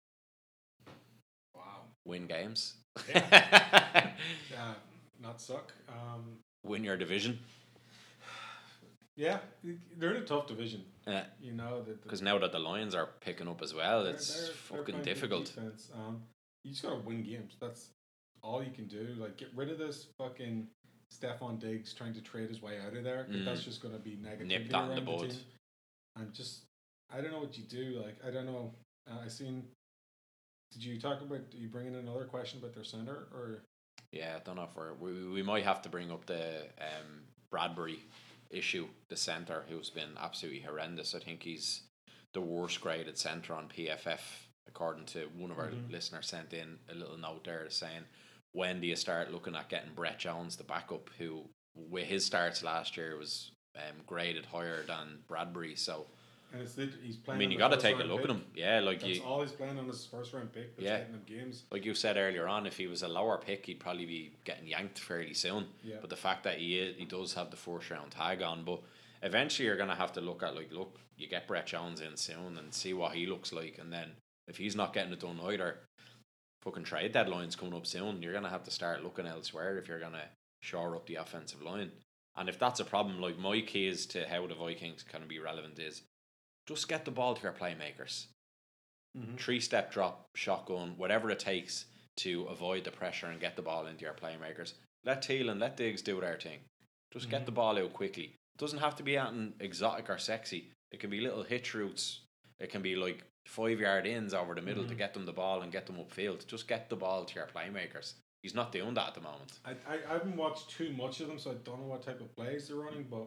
Wow. Win games. Yeah, not suck. Um, Win your division. yeah, they're in a tough division. Yeah. You know that Because now that the Lions are picking up as well, they're- it's they're- they're fucking playing good difficult. defense. Um, you just gotta win games. That's all you can do. Like, get rid of this fucking Stephon Diggs trying to trade his way out of there. 'Cause Mm. That's just gonna be negative. Nip that in the bud. team. And just, I don't know what you do. Like, I don't know. Uh, I seen. Did you talk about? Are you bringing in another question about their center or? Yeah, I don't know if we're, we we might have to bring up the um, Bradbury issue, the centre, who's been absolutely horrendous. I think he's the worst graded centre on P F F, according to one of our Mhm. listeners sent in a little note there saying, when do you start looking at getting Brett Jones, the backup, who with his starts last year was um, graded higher than Bradbury. So And it's lit- he's playing. I mean, on you his got to first take a round look at pick. him. Yeah, like That's you, all he's playing on his first round pick. That's Yeah. getting him games. like you said earlier on, if he was a lower pick, he'd probably be getting yanked fairly soon. Yeah. But the fact that he is, he does have the first round tag on, but eventually you're gonna have to look at like, look, you get Brett Jones in soon and see what he looks like, and then if he's not getting it done either, fucking trade deadline's coming up soon. You're gonna have to start looking elsewhere if you're gonna shore up the offensive line. And if that's a problem, like my keys to how the Vikings can be relevant is just get the ball to your playmakers. Mm-hmm. Three step drop, shotgun, whatever it takes to avoid the pressure and get the ball into your playmakers. Let Thielen, let Diggs do their thing. Just Mm-hmm. get the ball out quickly. It doesn't have to be anything exotic or sexy. It can be little hitch routes. It can be like five yard ins over the middle Mm-hmm. to get them the ball and get them upfield. Just get the ball to your playmakers. He's not doing that at the moment. I, I, I haven't watched too much of them, so I don't know what type of plays they're running, but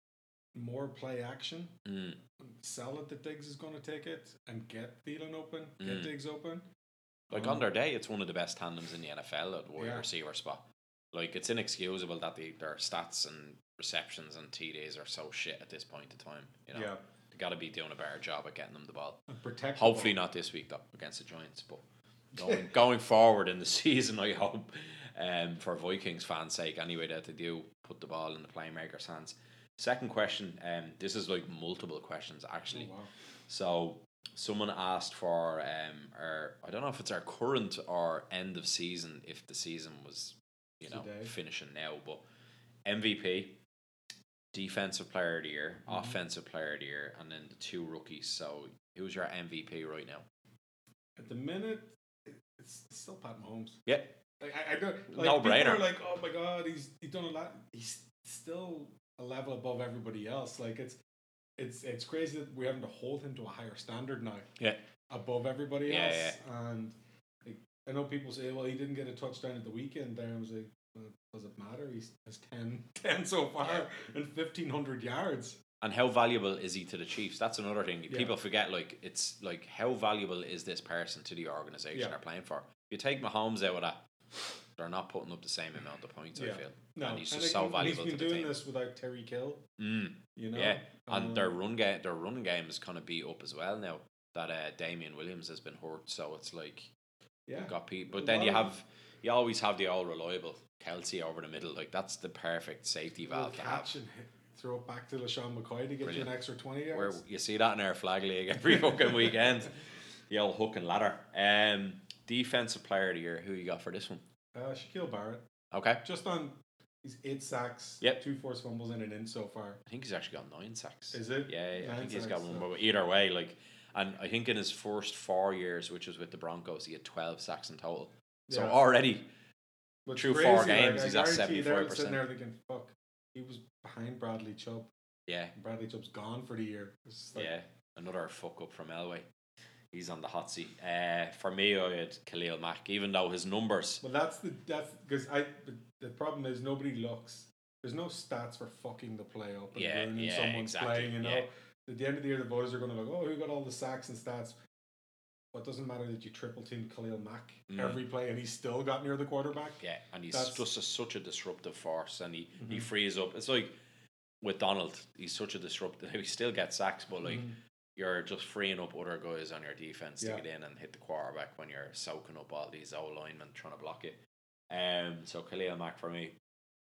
more play action. Mm. Sell it that Diggs is going to take it and get Thielen open, get Mm. Diggs open. Like Um, on their day, it's one of the best tandems in the N F L at wide Yeah. receiver spot. Like it's inexcusable that they, their stats and receptions and T Ds are so shit at this point in time. You know, Yeah. they got to be doing a better job at getting them the ball. And protect the Hopefully ball. not this week though against the Giants, but going going forward in the season, I hope um, for Vikings fans' sake anyway that they do put the ball in the playmakers' hands. Second question, um, this is like multiple questions actually. Oh, wow. So someone asked for um, our I don't know if it's our current or end of season if the season was you know Today. finishing now, but M V P. Defensive Player of the Year, Mhm. Offensive Player of the Year, and then the two rookies. So, who's your M V P right now? At the minute, it- it's still Pat Mahomes. Yeah, Like, I, I don't, like, No people brainer. are like, oh my god, he's he's done a lot. He's still a level above everybody else. Like it's it's it's crazy that we're having to hold him to a higher standard now, yeah, above everybody Yeah, else. And like, I know people say, well, he didn't get a touchdown at the weekend. There, I was like, well, does it matter? He's has ten, ten so far Yeah. and fifteen hundred yards. And how valuable is he to the Chiefs? That's another thing. Yeah. People forget, like, it's like, how valuable is this person to the organization Yeah. they're playing for? If you take Mahomes out of that, they're not putting up the same amount of points, I Yeah. feel. No, and he's and just like, so he- valuable He's to been the doing team. this without Terry Kill. Mm, You know, yeah, and Um, their run game, their running game is kind of beat up as well now that uh, Damian Williams has been hurt. So it's like yeah. you've got people, A but then lot you of- have you always have the all reliable Kelsey over the middle. Like that's the perfect safety Little valve to have. catch and hit, throw it back to LaShawn McCoy to get Brilliant. you an extra twenty Where yards. you see that in our flag league every fucking weekend. The old hook and ladder. Um, defensive player of the year. Who you got for this one? Uh, Shaquille Barrett, Okay, just on he's eight sacks, Yep. two forced fumbles in and in so far. I think he's actually got nine sacks. Is it? Yeah, yeah, I Nine think he's got sacks, one. so- But either way, like, and I think in his first four years, which was with the Broncos, he had twelve sacks in total. So Yeah. already, But through crazy, four like, games, I he's at guarantee you they're seventy-four percent. Sitting there thinking, "Fuck, he was behind Bradley Chubb. yeah, Bradley Chubb's gone for the year." It's just like, yeah, another fuck up from Elway. He's on the hot seat. Uh, for me, I had Khalil Mack, even though his numbers. Well, that's the that's because I the, the problem is nobody looks. There's no stats for fucking the play up and Yeah, ruining yeah, someone's exactly, playing. You know, yeah. at the end of the year, the voters are going to look, "Oh, who got all the sacks and stats?" But it doesn't matter that you triple team Khalil Mack Mm. every play and he still got near the quarterback. Yeah, and he's That's- just a, such a disruptive force, and he, he Mhm. frees up. It's like with Donald, he's such a disruptive. He still gets sacks, but like Mhm. you're just freeing up other guys on your defense Yeah. to get in and hit the quarterback when you're soaking up all these O linemen trying to block it. Um, so Khalil Mack for me.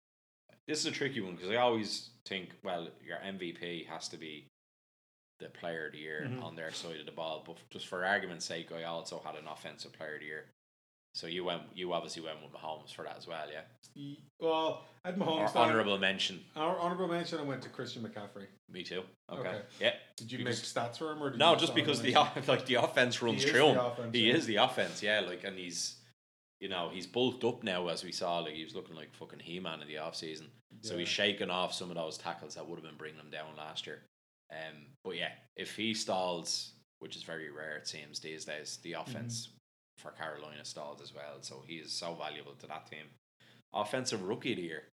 This is a tricky one because I always think, well, your M V P has to be the player of the year Mhm. on their side of the ball. But just for argument's sake, I also had an offensive player of the year. So you went, you obviously went with Mahomes for that as well, yeah. Ye- Well, at Or Mahomes, honourable mention. Our honorable mention, I went to Christian McCaffrey. Me too. Okay. Okay. Yeah. Did you Because- make stats for him, or did No, you just honorable because the mention? o- like the offense runs is through the him. offense, He yeah. is the offense, yeah. Like, and he's, you know, he's bulked up now as we saw. Like, he was looking like fucking He-Man in the off season. So Yeah. he's shaking off some of those tackles that would have been bringing him down last year. Um, but yeah, if he stalls, which is very rare, it seems these days, the offense for Carolina stalls as well. So he is so valuable to that team. Offensive rookie of the year.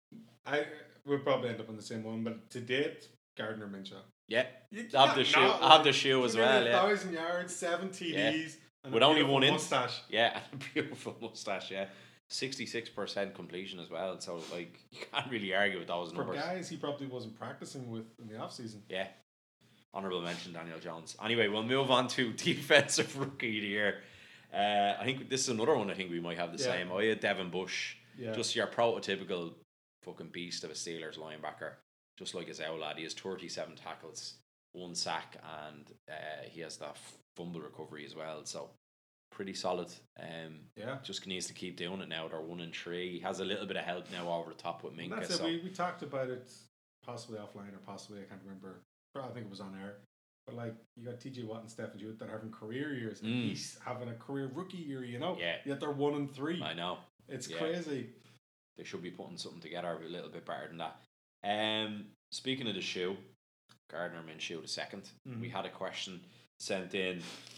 I would probably end up on the same one, but to date, Gardner Minshew. Yeah, You have can't the shoe, not, have like, the shoe as give him well. A Yeah. thousand yards, seven T Ds, and With a only beautiful one ins- mustache. Yeah, and a beautiful mustache, yeah. sixty-six percent completion as well. So, like, you can't really argue with those For numbers. guys he probably wasn't practicing with in the off season. Yeah. Honourable mention, Daniel Jones. Anyway, we'll move on to defensive rookie of the year. Uh, I think this is another one I think we might have the Yeah. same. I had Devin Bush. Yeah. Just your prototypical fucking beast of a Steelers linebacker. Just like his old lad. He has thirty-seven tackles, one sack, and uh, he has that fumble recovery as well. So, pretty solid. Um, Yeah. just needs to keep doing it now. They're one and three. He has a little bit of help now over the top with And Minka. that's it. So We, we talked about it possibly offline or possibly, I can't remember. I think it was on air. But like, you got T J Watt and Stephen Jewett that are having career years, and Mm. he's having a career rookie year, you know? Yeah. Yet they're one and three. I know. It's Yeah. crazy. They should be putting something together a little bit better than that. Um, speaking of the shoe, Gardner Minshew the second. Mhm. We had a question sent in.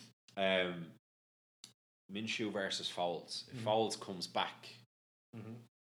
Um, Minshew versus Foles. If Mhm. Foles comes back, Mm-hmm.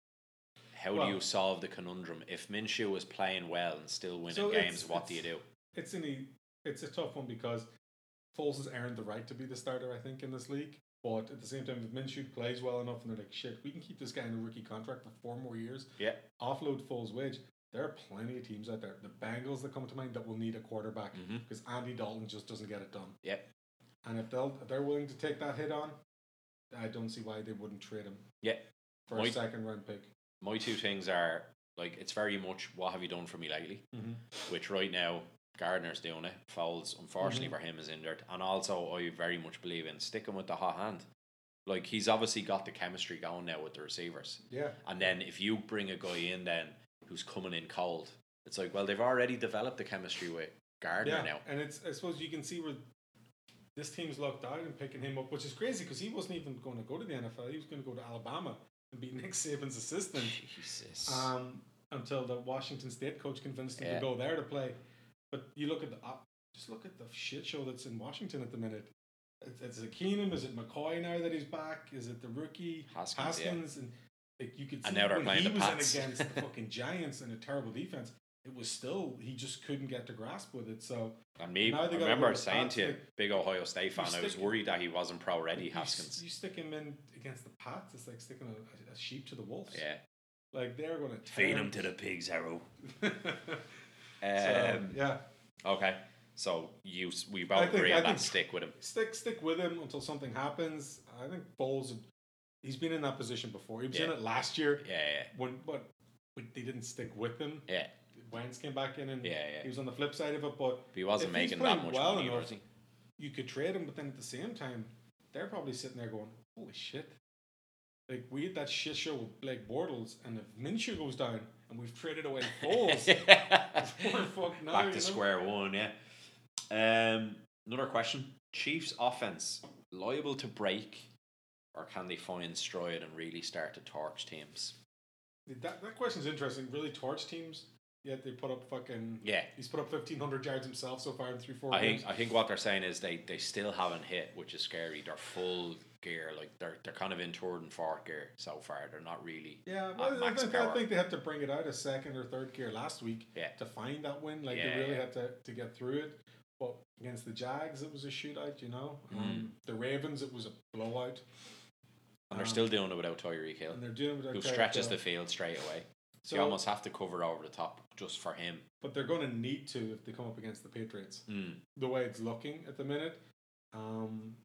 how Well- do you solve the conundrum? If Minshew is playing well and still winning So games, it's- what do you it's- do? It's an e- it's a tough one because Foles has earned the right to be the starter, I think, in this league. But at the same time, if Minshew plays well enough and they're like, shit, we can keep this guy in a rookie contract for four more years, Yeah. offload Foles' wage, there are plenty of teams out there. The Bengals that come to mind that will need a quarterback Mhm. because Andy Dalton just doesn't get it done. Yep. And if, they'll, if they're willing to take that hit on, I don't see why they wouldn't trade him Yeah. for My- a second round pick. My two things are, like, it's very much, what have you done for me lately? Mm-hmm. Which right now, Gardner's doing it. Foles, unfortunately Mhm. for him, is injured. And also, I very much believe in sticking with the hot hand. Like, he's obviously got the chemistry going now with the receivers. Yeah. And then if you bring a guy in then who's coming in cold, it's like, well, they've already developed the chemistry with Gardner Yeah, now. and it's I suppose you can see where this team's locked out and picking him up, which is crazy because he wasn't even going to go to the N F L. He was going to go to Alabama and be Nick Saban's assistant Jesus. um, until the Washington State coach convinced him Yeah. to go there to play. But you look at the uh, just look at the shit show that's in Washington at the minute. It's, it's it Keenum? Is it McCoy now that he's back? Is it the rookie Haskins, yeah. And like you could see And now they're when playing he the was Pats. in against the fucking Giants in a terrible defense. It was still he just couldn't get to grasp with it. So And me, now I they gotta remember go to saying Pats, to you, like, big Ohio State fan, I was stick- worried that he wasn't pro ready, you, s- Haskins. you stick him in against the Pats. It's like sticking a, a sheep to the wolves. Yeah. Like they're going to Feed him to the pigs, Arrow. so, Um, yeah, Okay. So you, s- we I both think- agree I on that. think- Stick with him. stick stick with him until something happens. I think Foles, he's been in that position before. He was in Yeah. it last year Yeah, yeah, when, but when they didn't stick with him. yeah. Wentz came back in and Yeah, yeah. he was on the flip side of it. But But he wasn't if he's making that playing much well money, enough, was he? you could trade him, but then at the same time, they're probably sitting there going, "Holy shit!" Like we had that shit show with Blake Bortles, and if Minshew goes down and we've traded away Foles, we're fucked now. Back you to know? square one, yeah. Um, another question: Chiefs offense liable to break, or can they find stride and really start to torch teams? That that question's interesting. Really torch teams. Yet they put up fucking. Yeah, He's put up fifteen hundred yards himself so far in three four I games. think I think what they're saying is they, they still haven't hit, which is scary. They're full gear, like they're they're kind of in third and fourth gear so far. They're not really Yeah, at well, I, max think, I power. think they had to bring it out a second or third gear last week Yeah. to find that win. Like Yeah, they really yeah. had to, to get through it. But against the Jags, it was a shootout. You know, Mm. um, the Ravens, it was a blowout, and they're um, still doing it without Tyreek Hill, and they're doing it. who without stretches Tyreek the Hill. field straight away. So, you almost have to cover over the top just for him. but they're going to need to if they come up against the Patriots. Mm. The way it's looking at the minute, um,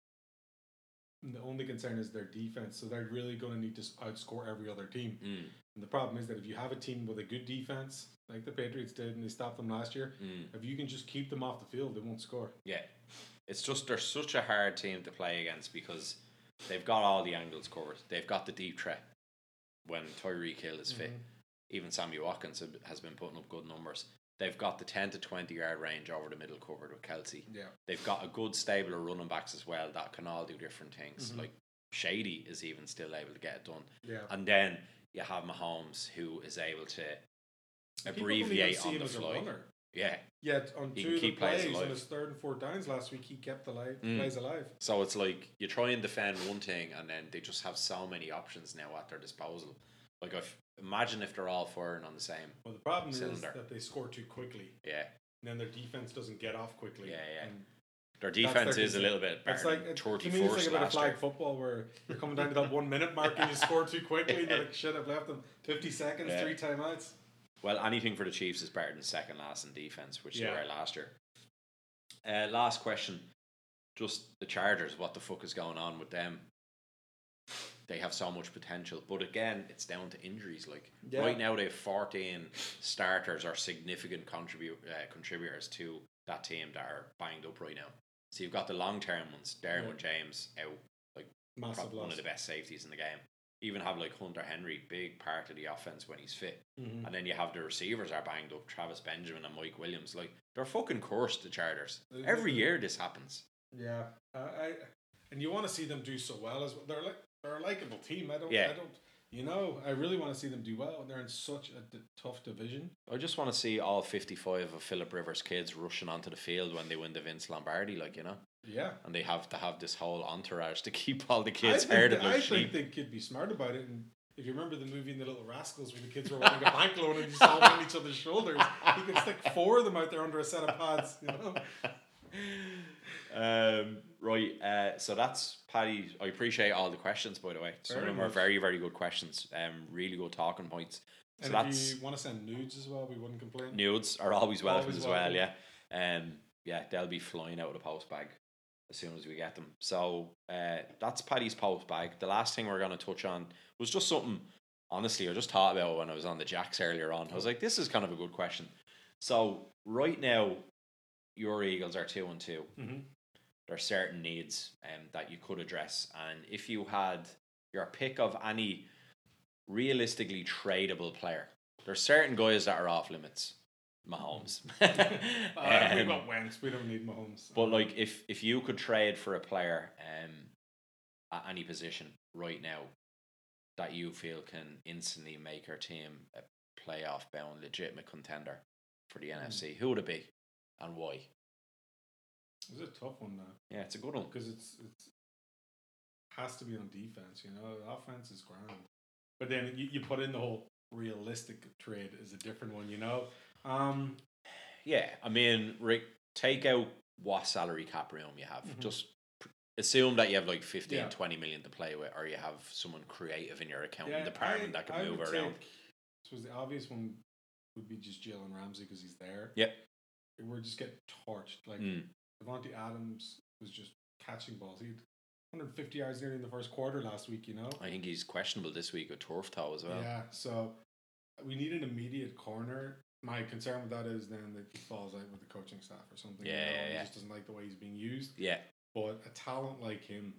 the only concern is their defense. So they're really going to need to outscore every other team. Mm. And the problem is that if you have a team with a good defense, like the Patriots did, and they stopped them last year, Mm. if you can just keep them off the field, they won't score. Yeah, it's just they're such a hard team to play against because they've got all the angles covered. They've got the deep threat when Tyreek Hill is fit. Mhm. Even Sammy Watkins have- has been putting up good numbers. They've got the ten to twenty yard range over the middle covered with Kelsey. Yeah. They've got a good stable of running backs as well that can all do different things. Mhm. Like Shady is even still able to get it done. Yeah. And then you have Mahomes who is able to People don't even abbreviate see on him the as a fly. runner. Yeah. Yet on He two can of the keep plays plays on alive. his third and fourth downs last week, he kept the live, Mm. plays alive. So it's like you try and defend one thing, and then they just have so many options now at their disposal. Like, if, imagine if they're all firing on the same. Well, the problem Cylinder. is that they score too quickly, Yeah, and then their defense doesn't get off quickly. Yeah, yeah. And their That's their defense is a concern. little bit it's better like than it, to me, it's like thirty-first a bit of last flag year. football where you're coming down to that one minute mark and you score too quickly. And you're like, shit, I've left them fifty seconds, Yeah. three timeouts. Well, anything for the Chiefs is better than second last in defense, which Yeah. they were last year. Uh, last question, just the Chargers. What the fuck is going on with them? They have so much potential, but again, it's down to injuries. Like Yeah. right now, they have fourteen starters or significant contribute uh, contributors to that team that are banged up right now. So you've got the long term ones, Derwin Yeah. James out, like Massive probably one loss. of the best safeties in the game. Even have like Hunter Henry, big part of the offense when he's fit. Mm-hmm. And then you have the receivers are banged up, Travis Benjamin and Mike Williams. Like, they're fucking cursed, the Chargers. Every year this happens. Yeah, uh, I and you want to see them do so well as well. They're like they're a likable team. I don't. Yeah. I don't. You know, I really want to see them do well. They're in such a d- tough division. I just want to see all fifty-five of Philip Rivers' kids rushing onto the field when they win the Vince Lombardi, like, you know? Yeah. And they have to have this whole entourage to keep all the kids I herded think, like I sheep. think they could be smart about it. And if you remember the movie in The Little Rascals where the kids were wanting a bank loan and just all on each other's shoulders, you could stick four of them out there under a set of pads, you know? Um, right, uh, so that's Paddy. I appreciate all the questions, by the way. Some Very of them are much. very, very good questions. Um, really good talking points. So And that's if you want to send nudes as well, we wouldn't complain. nudes are always welcome Always as well. welcome. Yeah, um, yeah, they'll be flying out of the post bag as soon as we get them. So uh, that's Paddy's post bag. The last thing we're going to touch on was just something. Honestly, I just thought about it when I was on the Jacks earlier on. I was like, this is kind of a good question. So right now, your Eagles are two and two. Mm-hmm. There are certain needs um, that you could address, and if you had your pick of any realistically tradable player, there's certain guys that are off limits. Mahomes. Uh, we've Um, got Wentz. We don't need Mahomes. but like, if if you could trade for a player um, at any position right now that you feel can instantly make your team a playoff bound legitimate contender for the N F C, who would it be and why? It's a tough one now Yeah, it's a good one. because it's it's has to be on defense. You know, the offense is grand, but then you, you put in the whole realistic trade is a different one. You know, um, Yeah, I mean, Rick, take out what salary cap room you have. Mhm. Just pr- assume that you have like fifteen, Yeah. twenty million to play with, or you have someone creative in your accounting yeah, department I, that can I move would around. take- I suppose the obvious one would be just Jalen Ramsey because he's there. Yep. We're just getting torched. Like Mm. Devontae Adams was just catching balls. He had one hundred fifty yards nearly in the first quarter last week. You know. I think he's questionable this week with turf toe as well. Yeah, so we need an immediate corner. My concern with that is then that he falls out with the coaching staff or something. Yeah, you know, yeah, and yeah. He just doesn't like the way he's being used. Yeah, But a talent like him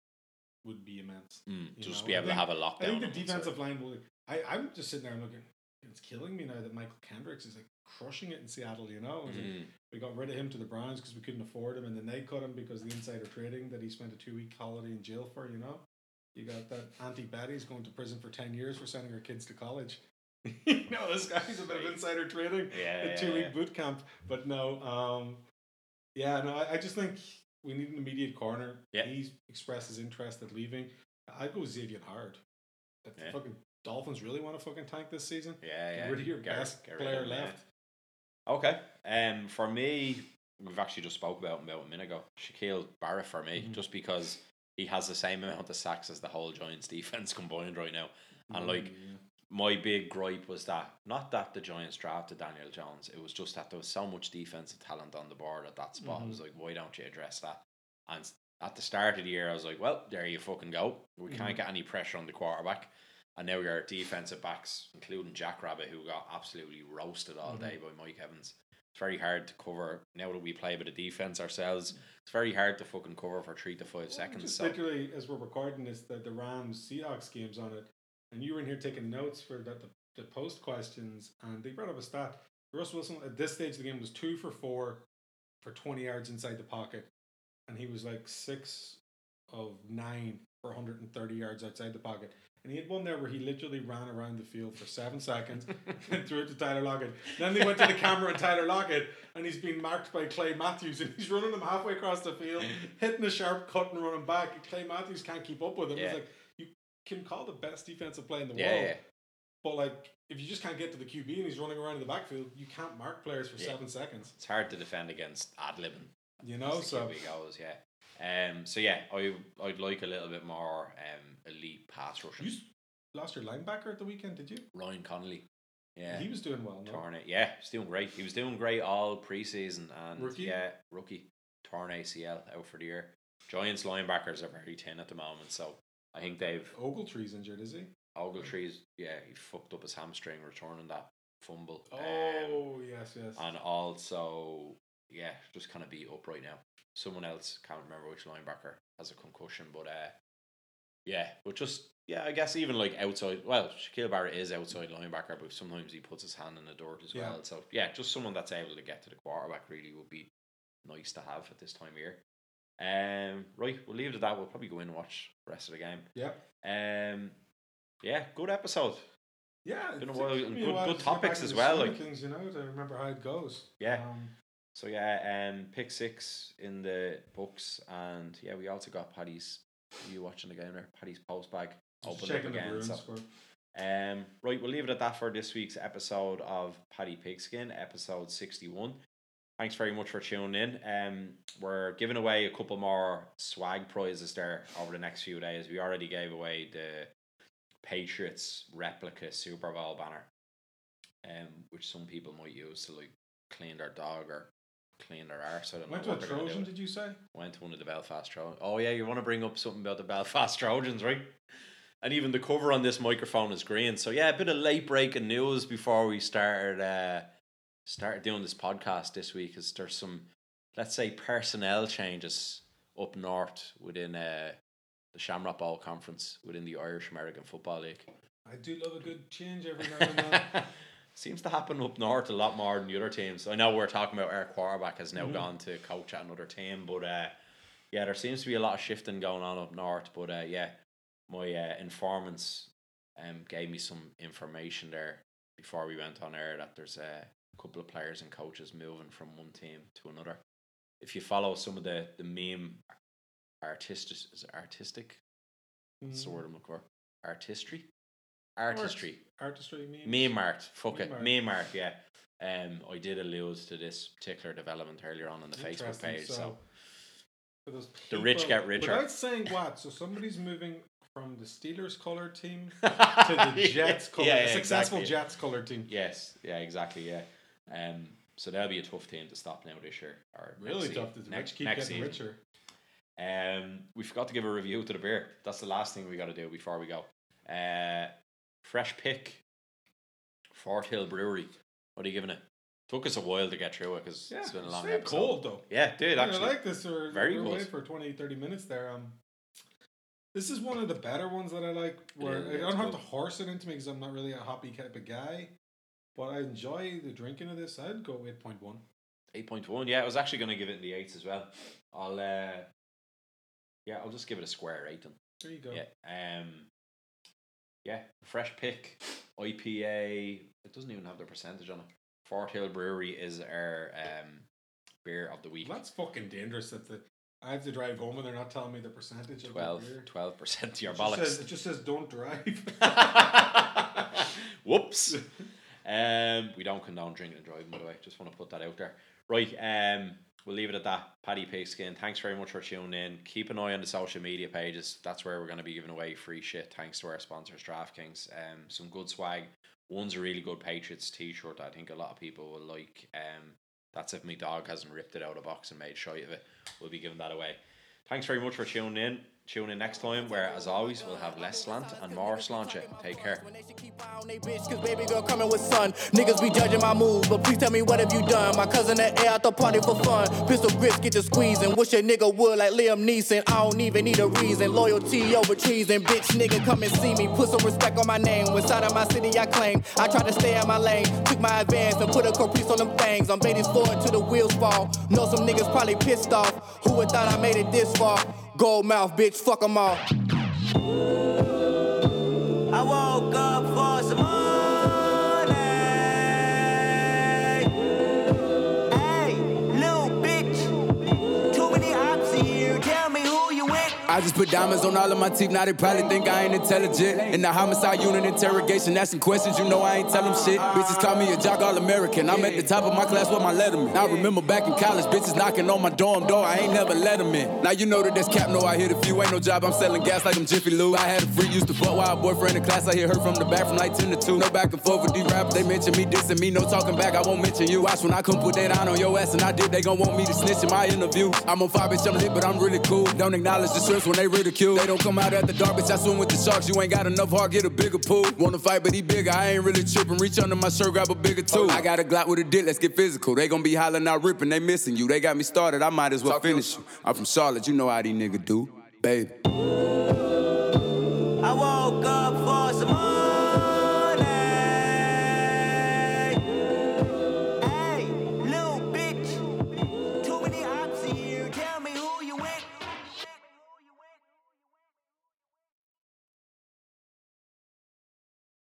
would be immense. mm. You just know, be I able think- to have a lockdown. I think the on one defensive side. line will. I, I'm just sitting there and looking. It's killing me now that Michael Kendricks is like crushing it in Seattle. You know, It's like, Mm. we got rid of him to the Browns because we couldn't afford him, and then they cut him because of the insider trading that he spent a two week holiday in jail for. You know, you got that Auntie Betty's going to prison for ten years for sending her kids to college. you know, this guy's a bit of insider trading, Yeah, a yeah, two week yeah. boot camp. But no, um, yeah, no, I, I just think we need an immediate corner. Yeah. He's expressed his interest at leaving. I'd go Xavier Howard. If the Yeah. fucking Dolphins really want to fucking tank this season, Yeah, get yeah. rid of your Get- best get rid of player him, yeah. left. Okay. Um, for me, we've actually just spoke about him about a minute ago. Shaquille Barrett for me, Mhm. just because he has the same amount of sacks as the whole Giants defense combined right now. And like, Mm, my big gripe was that not that the Giants drafted Daniel Jones, it was just that there was so much defensive talent on the board at that spot. I was like, why don't you address that? And s- at the start of the year, I was like, well, there you fucking go. We can't Mhm. get any pressure on the quarterback. And now your defensive backs, including Jack Rabbit, who got absolutely roasted all day by Mike Evans. It's very hard to cover now that we play with the defense ourselves. It's very hard to fucking cover for three to five seconds. Just So literally, as we're recording this, the, the Rams Seahawks game's on it, and you were in here taking notes for that the, the post questions, and they brought up a stat. Russ Wilson at this stage of the game was two for four for twenty yards inside the pocket, and he was like six of nine for one hundred thirty yards outside the pocket. And he had one there where he literally ran around the field for seven seconds and threw it to Tyler Lockett. Then they went to the camera and Tyler Lockett, and he's being marked by Clay Matthews, and he's running him halfway across the field, hitting a sharp cut and running back. And Clay Matthews can't keep up with him. Yeah. It's like, you can call the best defensive play in the yeah, world, yeah. but like, if you just can't get to the Q B and he's running around in the backfield, you can't mark players for Yeah. seven seconds. It's hard to defend against ad libbing. You know, As the so Q B goes, yeah. Um, so yeah, I I'd like a little bit more um elite pass rushing. you s- lost your linebacker at the weekend, did you? Ryan Connolly, yeah, He was doing well, no? torn it. Yeah, he's doing great. He was doing great all preseason and Rookie? yeah, rookie torn A C L out for the year. Giants linebackers are very thin at the moment, so I think they've Ogletree's injured, is he? Ogletree's yeah he fucked up his hamstring returning that fumble. Um, Oh, yes, yes. and also yeah, just kind of beat up right now. Someone else can't remember which linebacker has a concussion, but uh, Yeah, but just yeah, I guess even like outside. Well, Shaquille Barrett is outside linebacker, but sometimes he puts his hand in the dirt as Yeah. well. So yeah, just someone that's able to get to the quarterback really would be nice to have at this time of year. Um, right, we'll leave it at that. We'll probably go in and watch the rest of the game. Yeah. Um, yeah, good episode. Yeah. Been a it while, took and me a good- while good to get back topics in as the well, swing like- of things, you know, to remember how it goes. Yeah. Um, So yeah, um, pick six in the books, and yeah, we also got Paddy's. You watching the game there? Paddy's post bag just opened up checking the again. Bruins So, score. um, right, we'll leave it at that for this week's episode of Paddy Pigskin, episode sixty-one. Thanks very much for tuning in. Um, we're giving away a couple more swag prizes there over the next few days. We already gave away the Patriots replica Super Bowl banner, um, which some people might use to like clean their dog or clean their arse. I don't Went know to a what they're gonna do Trojan, with it. did you say? Went to one of the Belfast Trojans. Oh yeah, you want to bring up something about the Belfast Trojans, right? And even the cover on this microphone is green. So yeah, a bit of late breaking news before we started uh, started doing this podcast this week. Is there's some, let's say, personnel changes up north within uh, the Shamrock Bowl Conference within the Irish American Football League. I do love a good change every now and then. Seems to happen up north a lot more than the other teams. I know we're talking about our quarterback has now Mhm. gone to coach at another team, but uh, yeah, there seems to be a lot of shifting going on up north. But uh, yeah, my uh, informants um gave me some information there before we went on air that there's uh, a couple of players and coaches moving from one team to another. If you follow some of the the meme artistic, is it artistic? That's the word I'm looking for. Artistry, artistry. Artistry memes. Meme art, fuck it, Meme art. meme art, yeah. Um, I did allude to this particular development earlier on on the Facebook Interesting. page. So, for those The rich people- get richer. Without saying what, so somebody's moving from the Steelers color team to the Jets color, Yeah, the yeah, successful exactly. Jets color team. yes, yeah, exactly, yeah. Um, so that'll be a tough team to stop now this year or Really next tough. season. The next, rich keep next getting season. richer. Um, we forgot to give a review to the beer. That's the last thing we got to do before we go. Uh, fresh pick, Fort Hill Brewery. What are you giving it? Took us a while to get through it because Yeah, it's been a it's long very episode. cold though. Yeah, dude, Yeah, actually. I like this. We're, very we're good. away for twenty, thirty minutes there. Um, this is one of the better ones that I like. Where is, I yeah, don't it's have good. to horse it into me because I'm not really a hoppy type of guy. But I enjoy the drinking of this. I'd go eight point one. Eight point one. Yeah, I was actually going to give it in the eights as well. I'll, uh, yeah, I'll just give it a square eight. Then. There you go. Yeah. Um. Yeah, fresh pick, I P A. It doesn't even have their percentage on it. Fort Hill Brewery is our um beer of the week. That's fucking dangerous. That the I have to drive home and they're not telling me the percentage of twelve, the beer. twelve percent to your It just, says, bollocks. it just says don't drive. Whoops. Um, we don't condone drinking and driving, by the way. Just want to put that out there. Right. Um, we'll leave it at that. Paddy Pigskin. Thanks very much for tuning in. Keep an eye on the social media pages. That's where we're going to be giving away free shit. Thanks to our sponsors, DraftKings. Um, some good swag. One's a really good Patriots t-shirt that I think a lot of people will like. Um, that's if my dog hasn't ripped it out of the box and made shite of it. We'll be giving that away. Thanks very much for tuning in. Tune in next time where, as always, we'll have less slant and more slancha. Take care. They bitch, cause baby girl coming with sun. Niggas be judging my moves, but please tell me what have you done? My cousin at air at the party for fun. Pistol grips get to squeezing. Wish a nigga would like Liam Neeson. I don't even need a reason. Loyalty over treason. Bitch nigga come and see me. Put some respect on my name. Inside of my city I claim. I tried to stay in my lane. Took my advance and put a caprice on them things. I'm baiting forward till the wheels fall. Know some niggas probably pissed off. Who would thought I made it this far? Gold mouth, bitch, fuck them all. I woke up for some money. Hey, little bitch. Too many ops here. Tell me who you with. I just put diamonds on all of my teeth, now they probably think I ain't intelligent. In the homicide unit interrogation, asking questions, you know I ain't tell them shit. Bitches call me a jock all-American, I'm at the top of my class with my letterman. I remember back in college, bitches knocking on my dorm door, I ain't never let them in. Now you know that that's cap, no, I hit a few, ain't no job, I'm selling gas like I'm Jiffy Lube. I had a freak, used to fuck while a boyfriend in class, I hear her from the back from like ten to two. No back and forth with these rappers, they mention me, dissing me, no talking back, I won't mention you. Watch when I come put that on on your ass, and I did, they gon' want me to snitch in my interview. I'm on fire, bitch, I'm lit, but I'm really cool. Don't acknowledge the shirts when they ridicule. They don't come out at the dark, bitch, I swim with the sharks. You ain't got enough heart, get a bigger pool. Wanna fight, but he bigger, I ain't really tripping. Reach under my shirt, grab a bigger tool. I got a Glock with a dick, let's get physical. They gon' be hollering out, ripping, they missing you. They got me started, I might as well finish you. I'm from Charlotte, you know how these niggas do, baby.